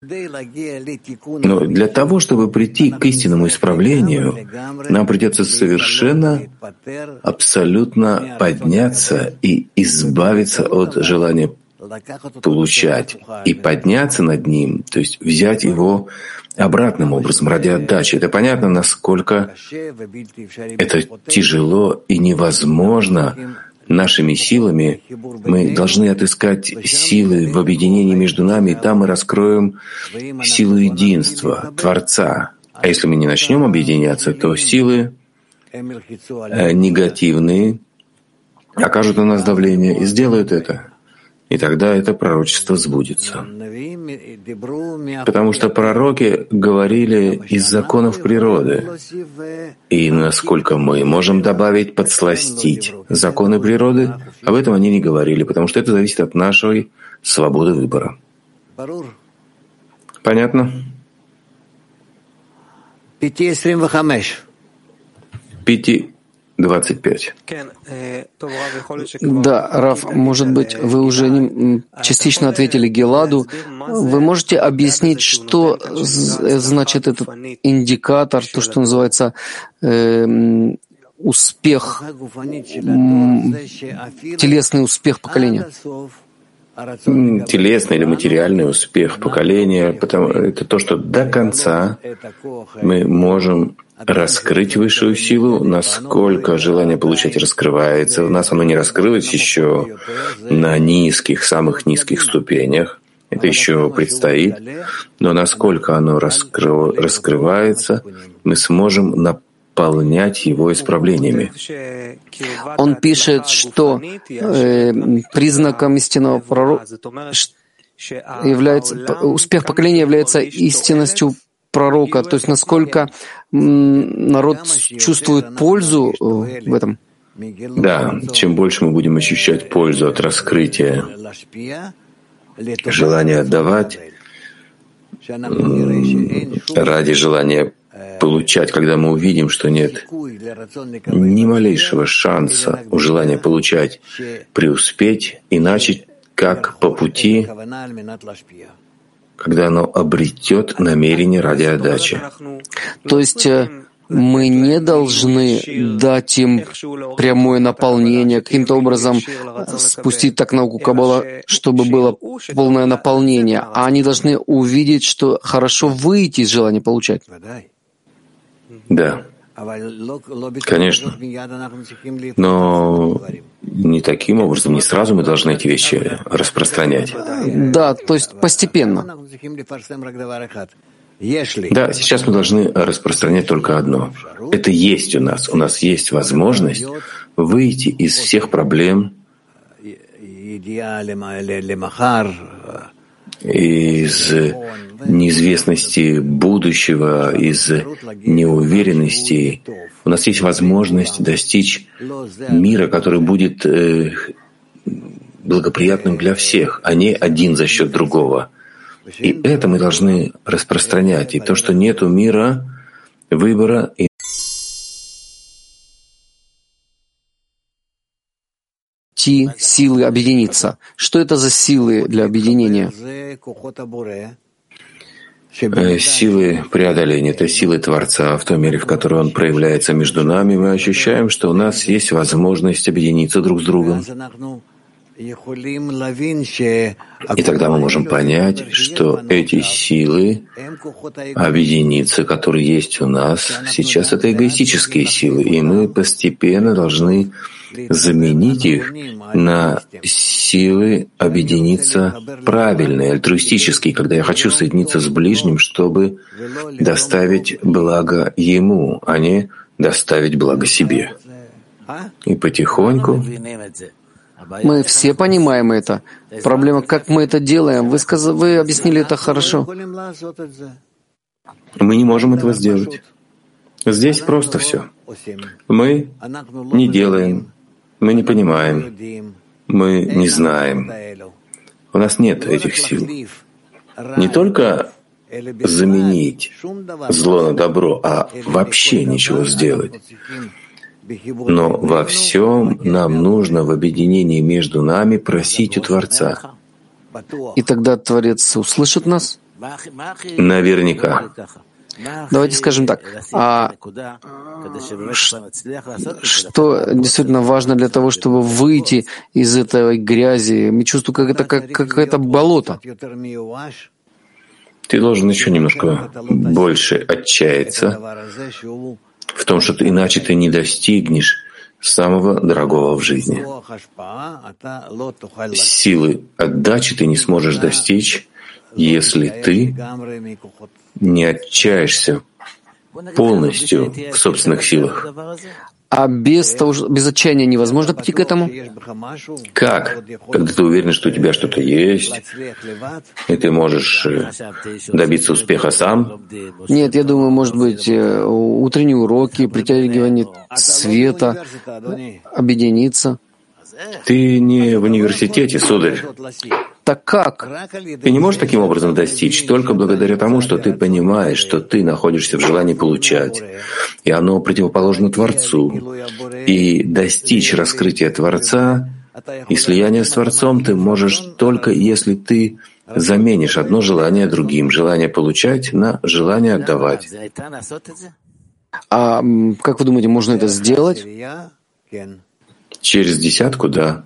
Но для того, чтобы прийти к истинному исправлению, нам придется совершенно, абсолютно подняться и избавиться от желания получать, и подняться над ним, то есть взять его обратным образом ради отдачи. Это понятно, насколько это тяжело и невозможно нашими силами. Мы должны отыскать силы в объединении между нами, и там мы раскроем силу единства, Творца. А если мы не начнем объединяться, то силы негативные окажут на нас давление и сделают это. И тогда это пророчество сбудется. Потому что пророки говорили из законов природы. И насколько мы можем добавить, подсластить законы природы, об этом они не говорили, потому что это зависит от нашей свободы выбора. Понятно? Пяти. двадцать пять. Да, Рав, может быть, вы уже не, частично ответили Геладу. Вы можете объяснить, что значит этот индикатор, то, что называется э, успех, телесный успех поколения? Телесный или материальный успех поколения, потому это то, что до конца мы можем раскрыть высшую силу, насколько желание получать раскрывается. У нас оно не раскрылось еще на низких, самых низких ступенях. Это еще предстоит. Но насколько оно раскры... раскрывается, мы сможем наполнять его исправлениями. Он пишет, что э, признаком истинного пророка является успех поколения является истинностью пророка, то есть насколько народ чувствует пользу в этом? Да, чем больше мы будем ощущать пользу от раскрытия, желания отдавать, ради желания получать, когда мы увидим, что нет ни малейшего шанса у желания получать преуспеть, иначе как по пути, когда оно обретет намерение ради отдачи. То есть мы не должны дать им прямое наполнение, каким-то образом спустить так науку Каббала, чтобы было полное наполнение, а они должны увидеть, что хорошо выйти из желания получать. Да, конечно. Но не таким образом, не сразу мы должны эти вещи распространять. Да, то есть постепенно. Да, сейчас мы должны распространять только одно. Это есть у нас. У нас есть возможность выйти из всех проблем, из неизвестности будущего, из неуверенности. У нас есть возможность достичь мира, который будет благоприятным для всех, а не один за счет другого. И это мы должны распространять. И то, что нету мира, выбора и силы объединиться. Что это за силы для объединения? Силы преодоления — это силы Творца. В той мере, в которой Он проявляется между нами, мы ощущаем, что у нас есть возможность объединиться друг с другом. И тогда мы можем понять, что эти силы объединиться, которые есть у нас, сейчас это эгоистические силы, и мы постепенно должны заменить их на силы объединиться правильные, альтруистические, когда я хочу соединиться с ближним, чтобы доставить благо ему, а не доставить благо себе. И потихоньку мы все понимаем это. Проблема, как мы это делаем. Вы, сказ... Вы объяснили это хорошо. Мы не можем этого сделать. Здесь просто все. Мы не делаем, мы не понимаем, мы не знаем. У нас нет этих сил. Не только заменить зло на добро, а вообще ничего сделать. Но во всем нам нужно в объединении между нами просить у Творца. И тогда Творец услышит нас? Наверняка. Давайте скажем так, а что действительно важно для того, чтобы выйти из этой грязи? Я чувствую, как это как какое-то болото. Ты должен еще немножко больше отчаяться в том, что ты, иначе ты не достигнешь самого дорогого в жизни. Силы отдачи ты не сможешь достичь, если ты не отчаешься полностью в собственных силах. А без того, без отчаяния невозможно прийти к этому? Как? Когда ты уверен, что у тебя что-то есть, и ты можешь добиться успеха сам? Нет, я думаю, может быть, утренние уроки, притягивание света, объединиться. Ты не в университете, сударь. Так как? Ты не можешь таким образом достичь только благодаря тому, что ты понимаешь, что ты находишься в желании получать, и оно противоположно Творцу. И достичь раскрытия Творца и слияния с Творцом ты можешь только если ты заменишь одно желание другим, желание получать на желание отдавать. А как вы думаете, можно это сделать? Через десятку, да.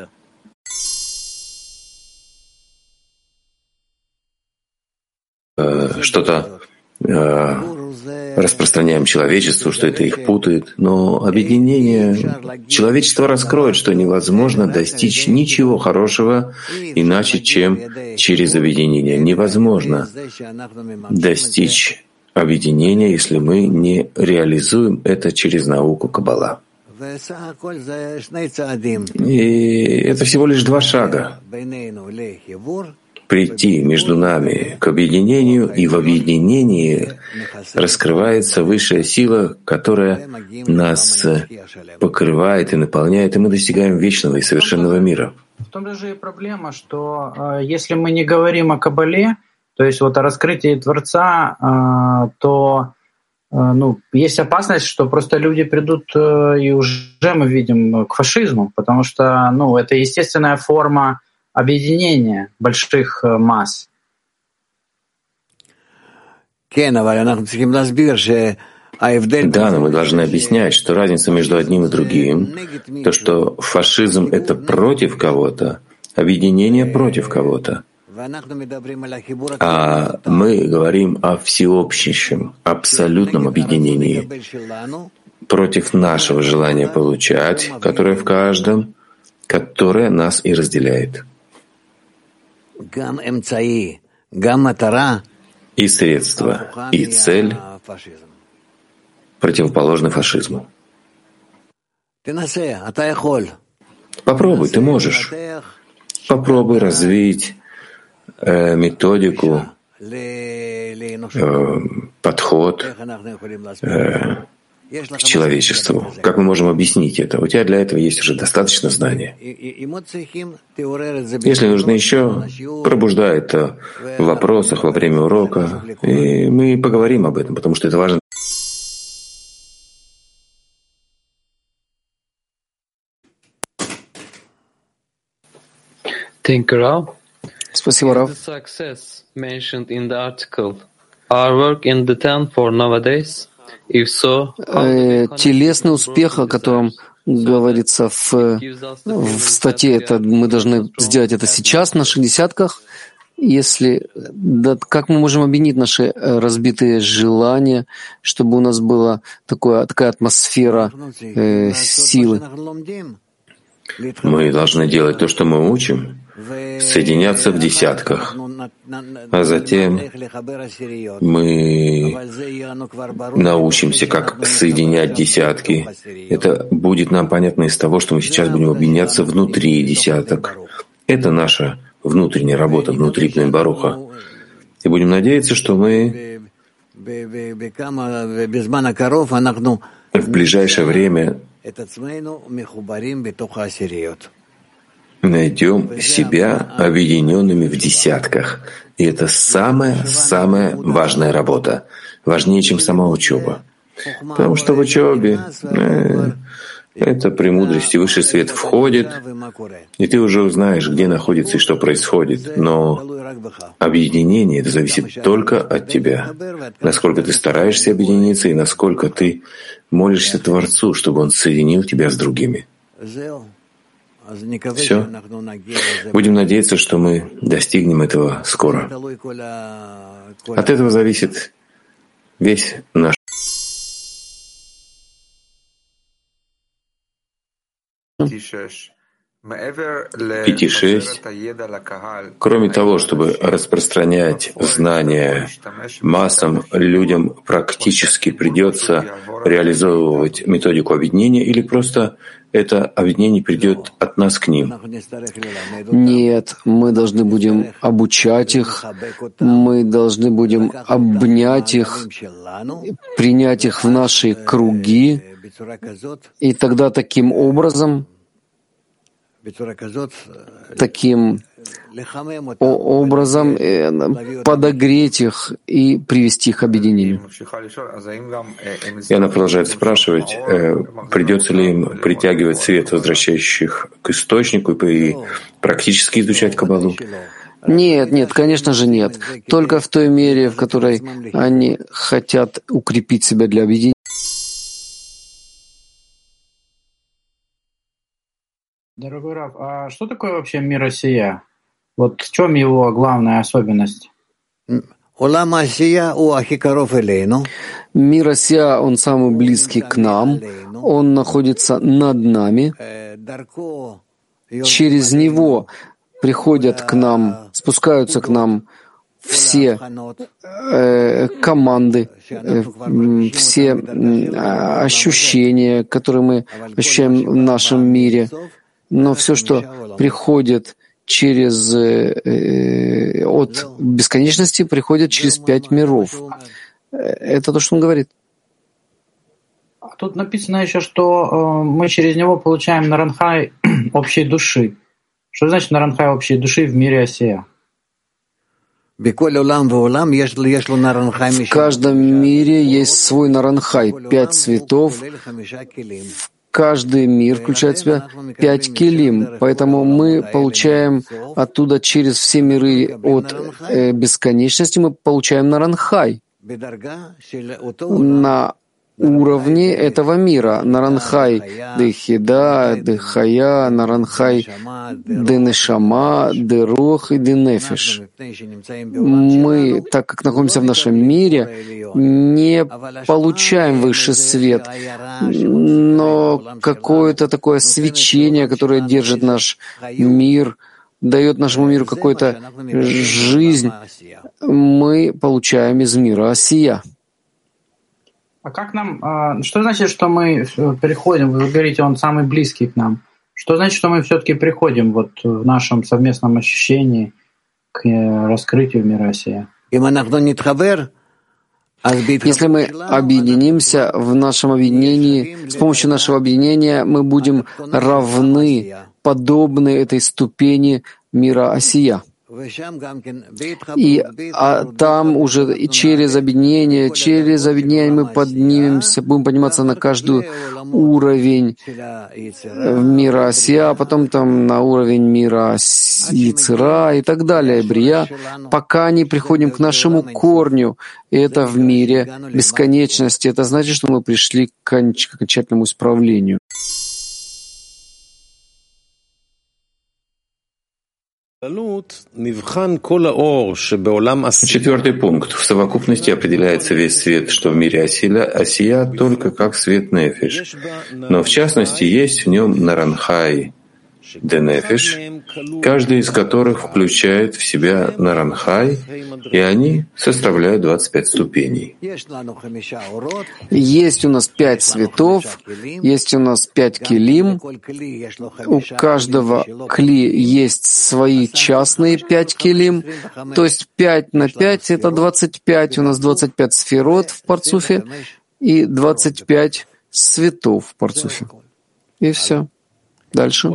Что-то э, распространяем человечеству, что это их путает, но объединение человечества раскроет, что невозможно достичь ничего хорошего иначе, чем через объединение. Невозможно достичь объединения, если мы не реализуем это через науку Каббала. И это всего лишь два шага. Прийти между нами к объединению, и в объединении раскрывается высшая сила, которая нас покрывает и наполняет, и мы достигаем вечного и совершенного мира. В том же и проблема, что э, если мы не говорим о Каббале, то есть вот о раскрытии Творца, э, то э, ну, есть опасность, что просто люди придут, э, и уже мы видим, к фашизму, потому что ну, это естественная форма объединения больших масс. Да, но мы должны объяснять, что разница между одним и другим, то, что фашизм — это против кого-то, объединение против кого-то. А мы говорим о всеобщем, абсолютном объединении против нашего желания получать, которое в каждом, которое нас и разделяет. И средства, и цель противоположны фашизму. Попробуй, ты можешь. Попробуй развить э, методику, э, подход э, к человечеству. Как мы можем объяснить это? У тебя для этого есть уже достаточно знаний. Если нужно еще, пробуждай это в вопросах во время урока, и мы поговорим об этом, потому что это важно. Thank you, Rav. Спасибо, Рав. Success mentioned in the article. Our work in the ten for nowadays. Телесный успех, о котором говорится в, в статье, это мы должны сделать это сейчас в наших десятках. Если, да, как мы можем объединить наши разбитые желания, чтобы у нас была такое, такая атмосфера э, силы? Мы должны делать то, что мы учим, соединяться в десятках, а затем мы научимся, как соединять десятки. Это будет нам понятно из того, что мы сейчас будем объединяться внутри десяток. Это наша внутренняя работа, внутри Бней Баруха. И будем надеяться, что мы в ближайшее время найдем себя объединенными в десятках. И это самая-самая важная работа. Важнее, чем сама учеба. Потому что в учебе э, Это премудрости высший свет входит, и ты уже узнаешь, где находится и что происходит. Но объединение — это зависит только от тебя. Насколько ты стараешься объединиться и насколько ты молишься Творцу, чтобы Он соединил тебя с другими. Все. Будем надеяться, что мы достигнем этого скоро. От этого зависит весь наш пяти шесть. Кроме того, чтобы распространять знания массам, людям практически придется реализовывать методику объединения, или просто это объединение придет от нас к ним? Нет, мы должны будем обучать их, мы должны будем обнять их, принять их в наши круги, и тогда таким образом, таким образом подогреть их и привести их к объединению. И она продолжает спрашивать, придется ли им притягивать свет, возвращающих к источнику, и практически изучать Каббалу? Нет, нет, конечно же нет. Только в той мере, в которой они хотят укрепить себя для объединения. Дорогой Рав, а что такое вообще мир Осия? Вот в чем его главная особенность? Мир Осия, он самый близкий к нам, он находится над нами. Через него приходят к нам, спускаются к нам все э, команды, э, все э, ощущения, которые мы ощущаем в нашем мире. Но все, что приходит через э, от бесконечности, приходит через пять миров. Это то, что он говорит. А тут написано еще, что э, мы через него получаем наранхай общей души. Что значит наранхай общей души в мире Осия? В каждом мире есть свой наранхай, пять цветов. Каждый мир включает в себя пять келим, поэтому мы получаем оттуда через все миры от э, бесконечности, мы получаем наранхай на уровне этого мира. Наранхай де хида, де хая, наранхай де нешама, де рох и де нефиш. Мы, так как находимся в нашем мире, не получаем высший свет, но какое-то такое свечение, которое держит наш мир, дает нашему миру какую-то жизнь, мы получаем из мира Осия. А как нам, что значит, что мы переходим, вы говорите, он самый близкий к нам. Что значит, что мы все-таки приходим вот в нашем совместном ощущении к раскрытию мира Осия? Если мы объединимся в нашем объединении, с помощью нашего объединения мы будем равны, подобны этой ступени мира Осия. И а там уже и через объединение, через объединение мы поднимемся, будем подниматься на каждый уровень мира Осия, а потом там на уровень мира Яцера и так далее, Брия, пока не приходим к нашему корню. И это в мире бесконечности. Это значит, что мы пришли к окончательному исправлению. Четвертый пункт. В совокупности определяется весь свет, что в мире Осия, Осия только как свет Нефиш. Но в частности есть в нем Наранхай де Нефиш, каждый из которых включает в себя Наранхай, и они составляют двадцать пять ступеней. Есть у нас пять цветов, есть у нас пять келим. У каждого кли есть свои частные пять келим, то есть пять на пять — это двадцать пять. У нас двадцать пять сферот в парцуфе и двадцать пять цветов в парцуфе. И все. Дальше.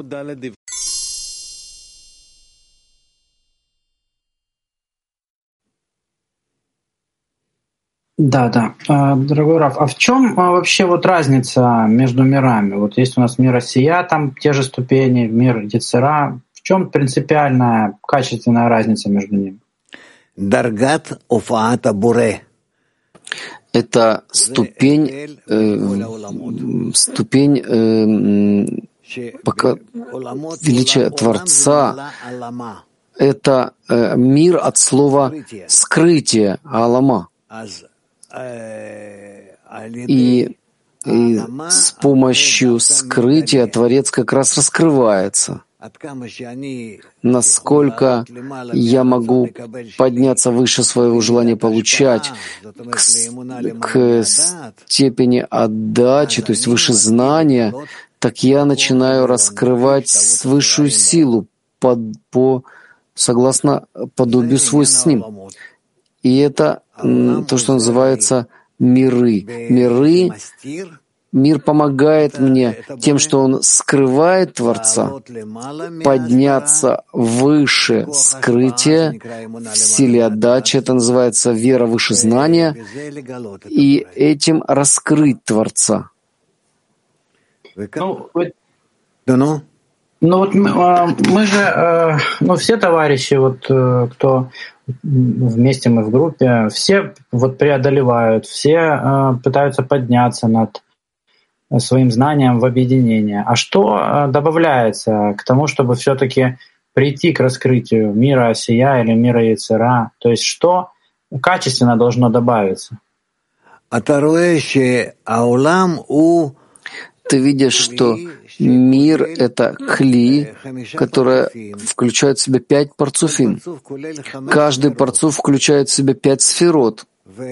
Да, да. Дорогой Раф, а в чем вообще вот разница между мирами? Вот есть у нас мир Осия, там те же ступени, мир Йецер-Ара. В чем принципиальная, качественная разница между ними? Даргат офаата буре. Это ступень, э, ступень э, пока величия Творца. Это э, мир от слова «скрытие», «алама». И, и с помощью скрытия Творец как раз раскрывается. Насколько я могу подняться выше своего желания получать, к, к степени отдачи, то есть выше знания, так я начинаю раскрывать высшую силу под, по, согласно подобию свойств с ним. И это то, что называется миры. Миры, мир помогает мне тем, что он скрывает Творца, подняться выше скрытия в силе отдачи. Это называется вера выше знания, и этим раскрыть Творца. Ну, ну, ну вот мы, мы же, ну все товарищи, вот кто вместе мы в группе, все вот преодолевают, все пытаются подняться над своим знанием в объединение. А что добавляется к тому, чтобы все-таки прийти к раскрытию мира Осия или мира Йецер-Ара? То есть что качественно должно добавиться? Ты видишь, что мир — это кли, которое включает в себя пять парцуфим. Каждый парцуф включает в себя пять сферот.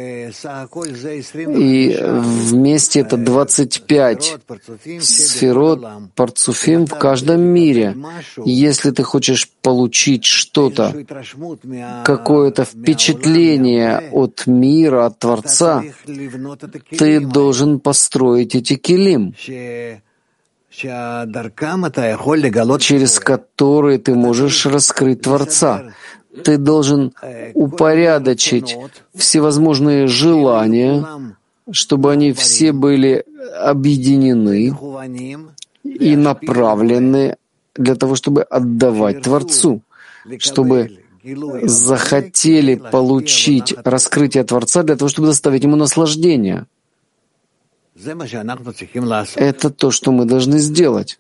И вместе это двадцать пять сферот, парцуфим в каждом мире. Если ты хочешь получить что-то, какое-то впечатление от мира, от Творца, ты должен построить эти килим, через которые ты можешь раскрыть Творца. Ты должен упорядочить всевозможные желания, чтобы они все были объединены и направлены для того, чтобы отдавать Творцу, чтобы захотели получить раскрытие Творца для того, чтобы доставить ему наслаждение. Это то, что мы должны сделать.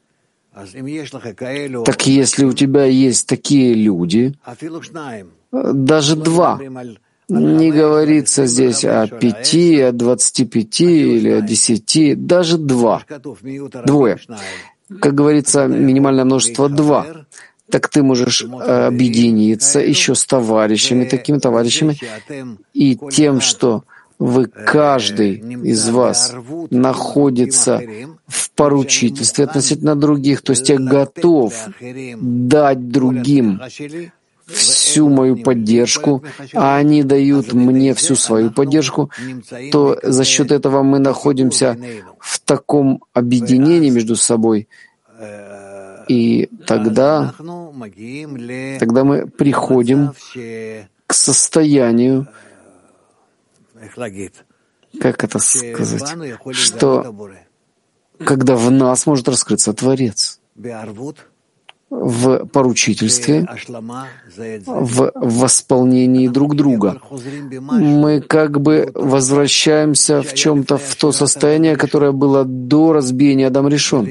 Так если у тебя есть такие люди, даже два, не говорится здесь о пяти, о двадцати пяти или о десяти, даже два, двое. Как говорится, минимальное множество два. Так ты можешь объединиться еще с товарищами, такими товарищами, и тем, что вы, каждый из вас, находится в поручительстве относительно других, то есть я готов дать другим всю мою поддержку, а они дают мне всю свою поддержку, то за счет этого мы находимся в таком объединении между собой, и тогда, тогда мы приходим к состоянию, как это сказать, что когда в нас может раскрыться Творец, в поручительстве, в восполнении друг друга. Мы как бы возвращаемся в чем-то в то состояние, которое было до разбиения Адам Ришон.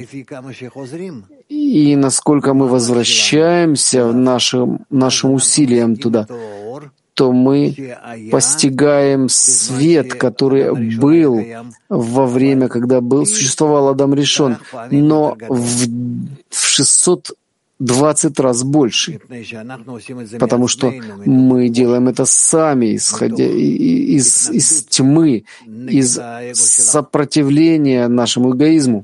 И насколько мы возвращаемся нашим, нашим усилиям туда, то мы постигаем свет, который был во время, когда был, существовал Адам Ришон, но в, в шестьсот двадцать раз больше, потому что мы делаем это сами, исходя из, из тьмы, из сопротивления нашему эгоизму.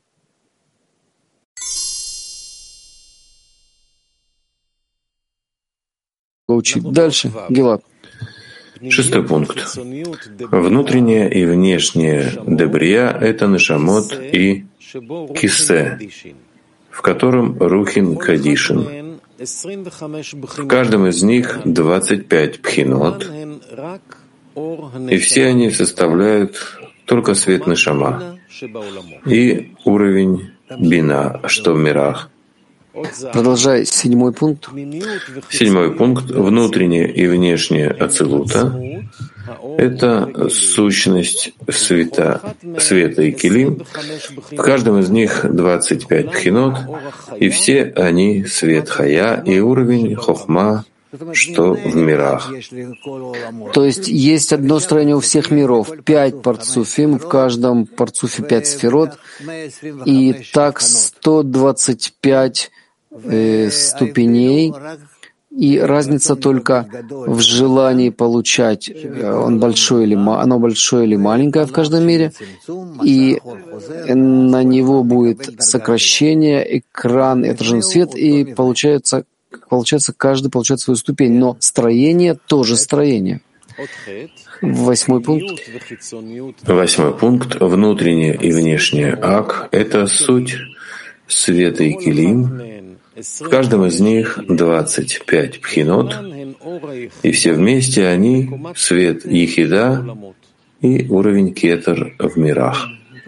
Учить дальше, Гилад. Шестой пункт. Внутреннее и внешнее дебрия — это нешамот и кисе, в котором Рухин Кадишин. В каждом из них двадцать пять пхинот, и все они составляют только свет нешама и уровень бина, что в мирах. Продолжай, седьмой пункт. Седьмой пункт. Внутреннее и внешнее ацилута — это сущность света, света и килим. В каждом из них двадцать пять пхинот, и все они свет хая и уровень хохма, что в мирах. То есть есть одно строение у всех миров, пять парцуфим, в каждом парцуфе пять сферот, и так сто двадцать пять э, ступеней, и разница только в желании получать, он большой или, оно большое или маленькое в каждом мире, и на него будет сокращение, экран и отраженный свет, и получается Получается, каждый получает свою ступень, но строение тоже строение. Восьмой пункт. Восьмой пункт. Внутреннее и внешнее ак — это суть света и килим. В каждом из них двадцать пять пхинот, и все вместе они свет ехида и уровень кетер в мирах.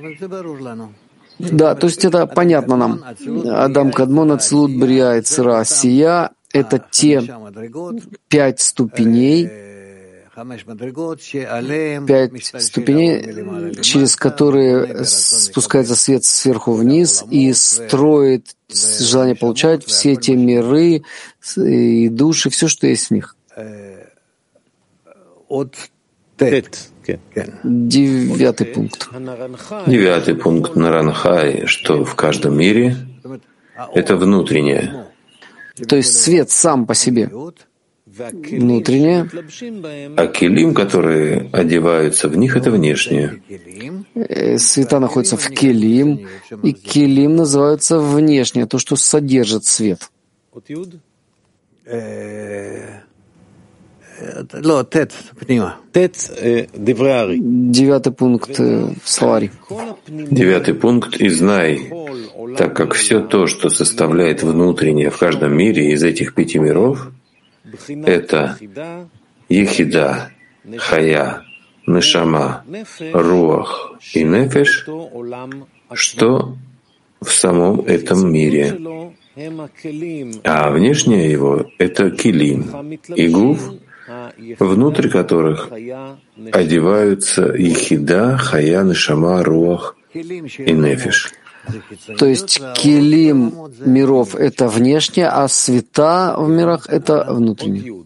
Да, то есть это понятно нам. Адам Кадмон, Ацилут, Брия и Цира, Сия — это те пять ступеней, пять ступеней, через которые спускается свет сверху вниз и строит желание получать все те миры и души, все, что есть в них. Девятый пункт. Девятый пункт Наранхай, что в каждом мире — это внутреннее. То есть свет сам по себе внутреннее. А килим, которые одеваются в них, это внешнее. Света находятся в килим, и килим называется внешнее, то, что содержит свет. Девятый пункт в словаре. Девятый пункт. И знай, так как все то, что составляет внутреннее в каждом мире из этих пяти миров, это ехида, хая, нешама, руах и нефеш, что в самом этом мире. А внешнее его — это килим и гуф, внутрь которых одеваются ехида, хая, нешама, руах и нефеш. То есть килим миров — это внешнее, а света в мирах — это внутреннее.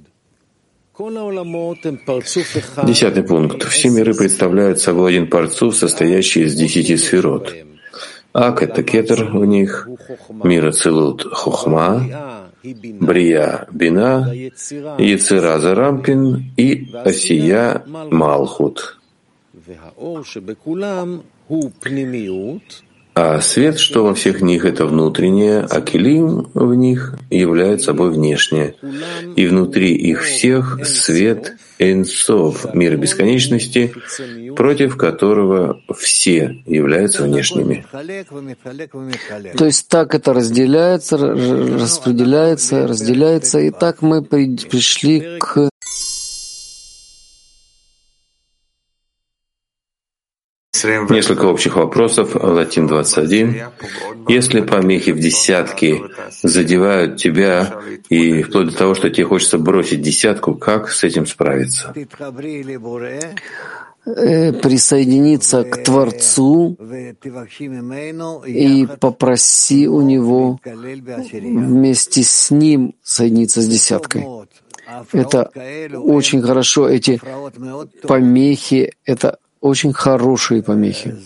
Десятый пункт. Все миры представляют собой один парцуф, состоящий из десяти сферот. Ак — это кетер в них, мир ацилут — хохма, брия — бина, яцера — зарампин и осия — малхут. А свет, что во всех них, это внутреннее, а килим в них являет собой внешнее. И внутри их всех свет Эйн-Соф, мир бесконечности, против которого все являются внешними. То есть так это разделяется, распределяется, разделяется, и так мы пришли к Несколько общих вопросов. Латин двадцать один. Если помехи в десятке задевают тебя, и вплоть до того, что тебе хочется бросить десятку, как с этим справиться? Присоединиться к Творцу и попроси у Него вместе с Ним соединиться с десяткой. Это очень хорошо. Эти помехи — это очень хорошие помехи.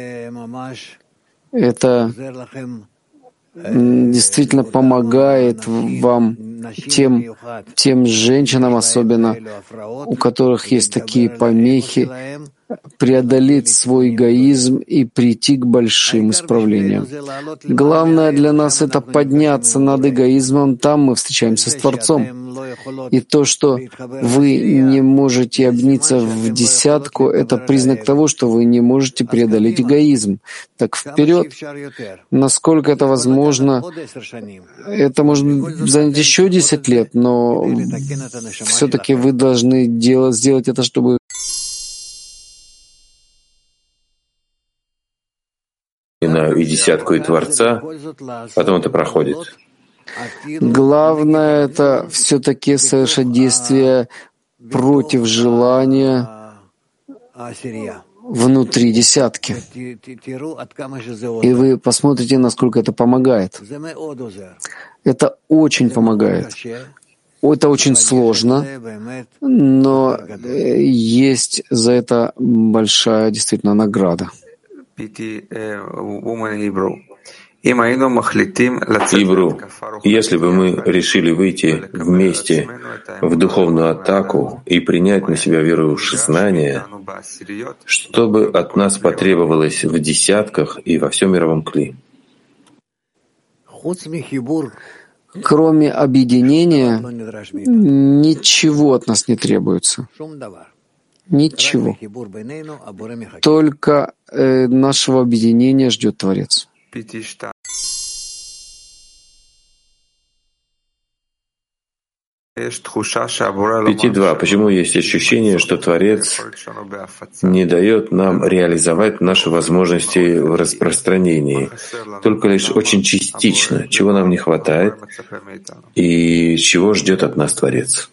Это действительно помогает вам, тем, тем женщинам особенно, у которых есть такие помехи, преодолеть свой эгоизм и прийти к большим исправлениям. Главное для нас — это подняться над эгоизмом, там мы встречаемся с Творцом. И то, что вы не можете обниться в десятку, это признак того, что вы не можете преодолеть эгоизм. Так вперед, насколько это возможно, это может занять еще десять лет, но все-таки вы должны делать, сделать это, чтобы знаю, и десятку, и Творца, потом это проходит. Главное — это все-таки совершать действия против желания внутри десятки. И вы посмотрите, насколько это помогает. Это очень помогает. Это очень сложно, но есть за это большая действительно награда. Ибру, если бы мы решили выйти вместе в духовную атаку и принять на себя верующее знание, что бы от нас потребовалось в десятках и во всем мировом кли? Кроме объединения, ничего от нас не требуется. Ничего. Только э, нашего объединения ждет Творец. Пяти два. Почему есть ощущение, что Творец не дает нам реализовать наши возможности в распространении, только лишь очень частично, чего нам не хватает и чего ждет от нас Творец?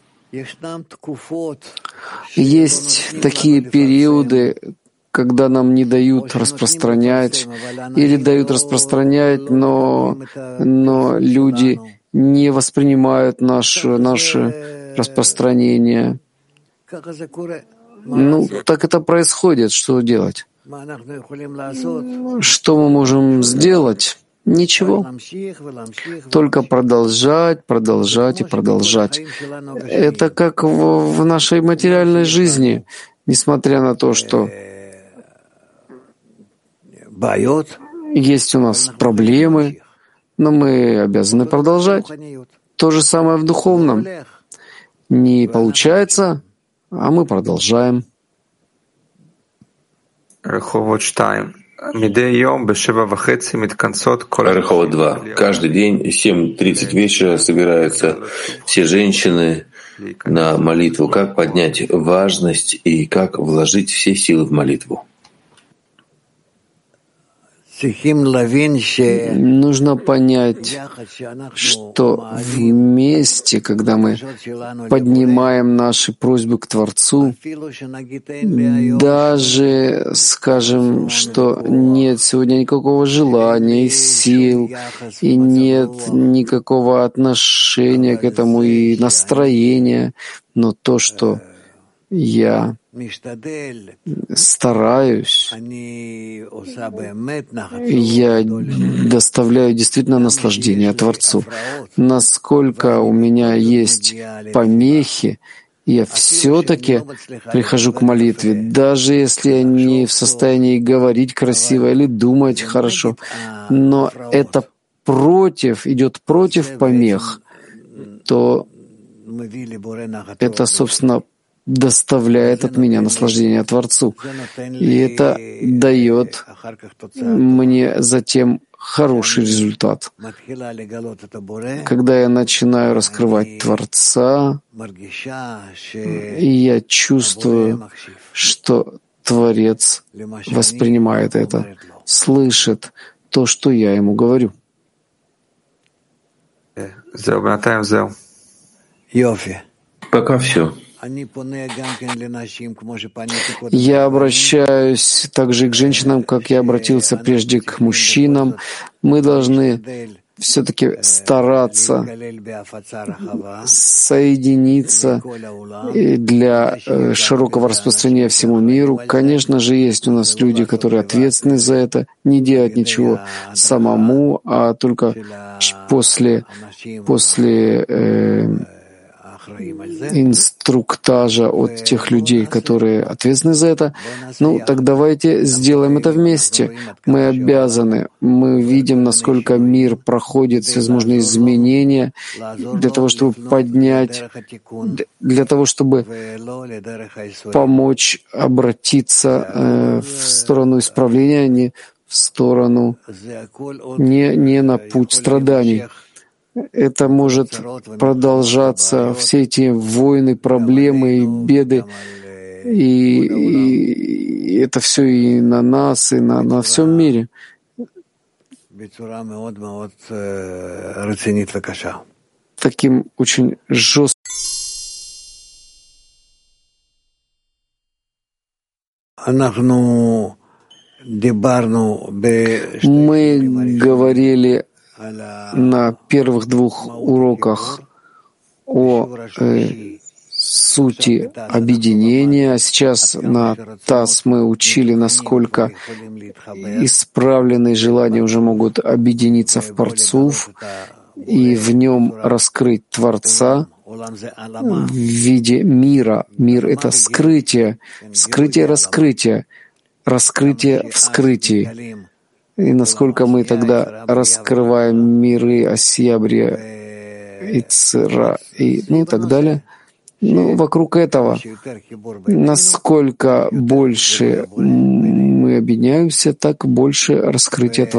Есть такие периоды, когда нам не дают распространять, или дают распространять, но, но люди не воспринимают наше, наше распространение. Ну, так это происходит. Что делать? Что мы можем сделать? Ничего. Только продолжать, продолжать и продолжать. Это как в, в нашей материальной жизни. Несмотря на то, что есть у нас проблемы, но мы обязаны продолжать. То же самое в духовном. Не получается, а мы продолжаем. Реховод два. Каждый день в семь тридцать вечера собираются все женщины на молитву. Как поднять важность и как вложить все силы в молитву? Нужно понять, что вместе, когда мы поднимаем наши просьбы к Творцу, даже скажем, что нет сегодня никакого желания и сил, и нет никакого отношения к этому и настроения, но то, что я стараюсь, я доставляю действительно наслаждение Творцу. Насколько у меня есть помехи, я все-таки прихожу к молитве, даже если я не в состоянии говорить красиво или думать хорошо, но это против, идет против помех, то это, собственно, доставляет от меня наслаждение Творцу. И это дает мне затем хороший результат. Когда я начинаю раскрывать Творца, и я чувствую, что Творец воспринимает это, слышит то, что я ему говорю. Пока все. Я обращаюсь также к женщинам, как я обратился прежде к мужчинам. Мы должны все-таки стараться соединиться для широкого распространения всему миру. Конечно же, есть у нас люди, которые ответственны за это, не делать ничего самому, а только после, после э, инструктажа от тех людей, которые ответственны за это. Ну, так давайте сделаем это вместе. Мы обязаны. Мы видим, насколько мир проходит всевозможные изменения для того, чтобы поднять, для того, чтобы помочь обратиться э, в сторону исправления, а не в сторону, не, не на путь страданий. Это может продолжаться, все эти войны, проблемы и беды, и, и это все и на нас, и на, на всем мире. таким очень жестким. Мы говорили на первых двух уроках о э, сути объединения, а сейчас на ТАСС мы учили, насколько исправленные желания уже могут объединиться в Парцуф и в нем раскрыть Творца в виде мира. Мир — это скрытие, скрытие-раскрытие, раскрытие в скрытии. И насколько мы тогда раскрываем миры Асьябрия, Ицра и, ну, и так далее. Ну, вокруг этого, насколько больше мы объединяемся, так больше раскрытия Творца.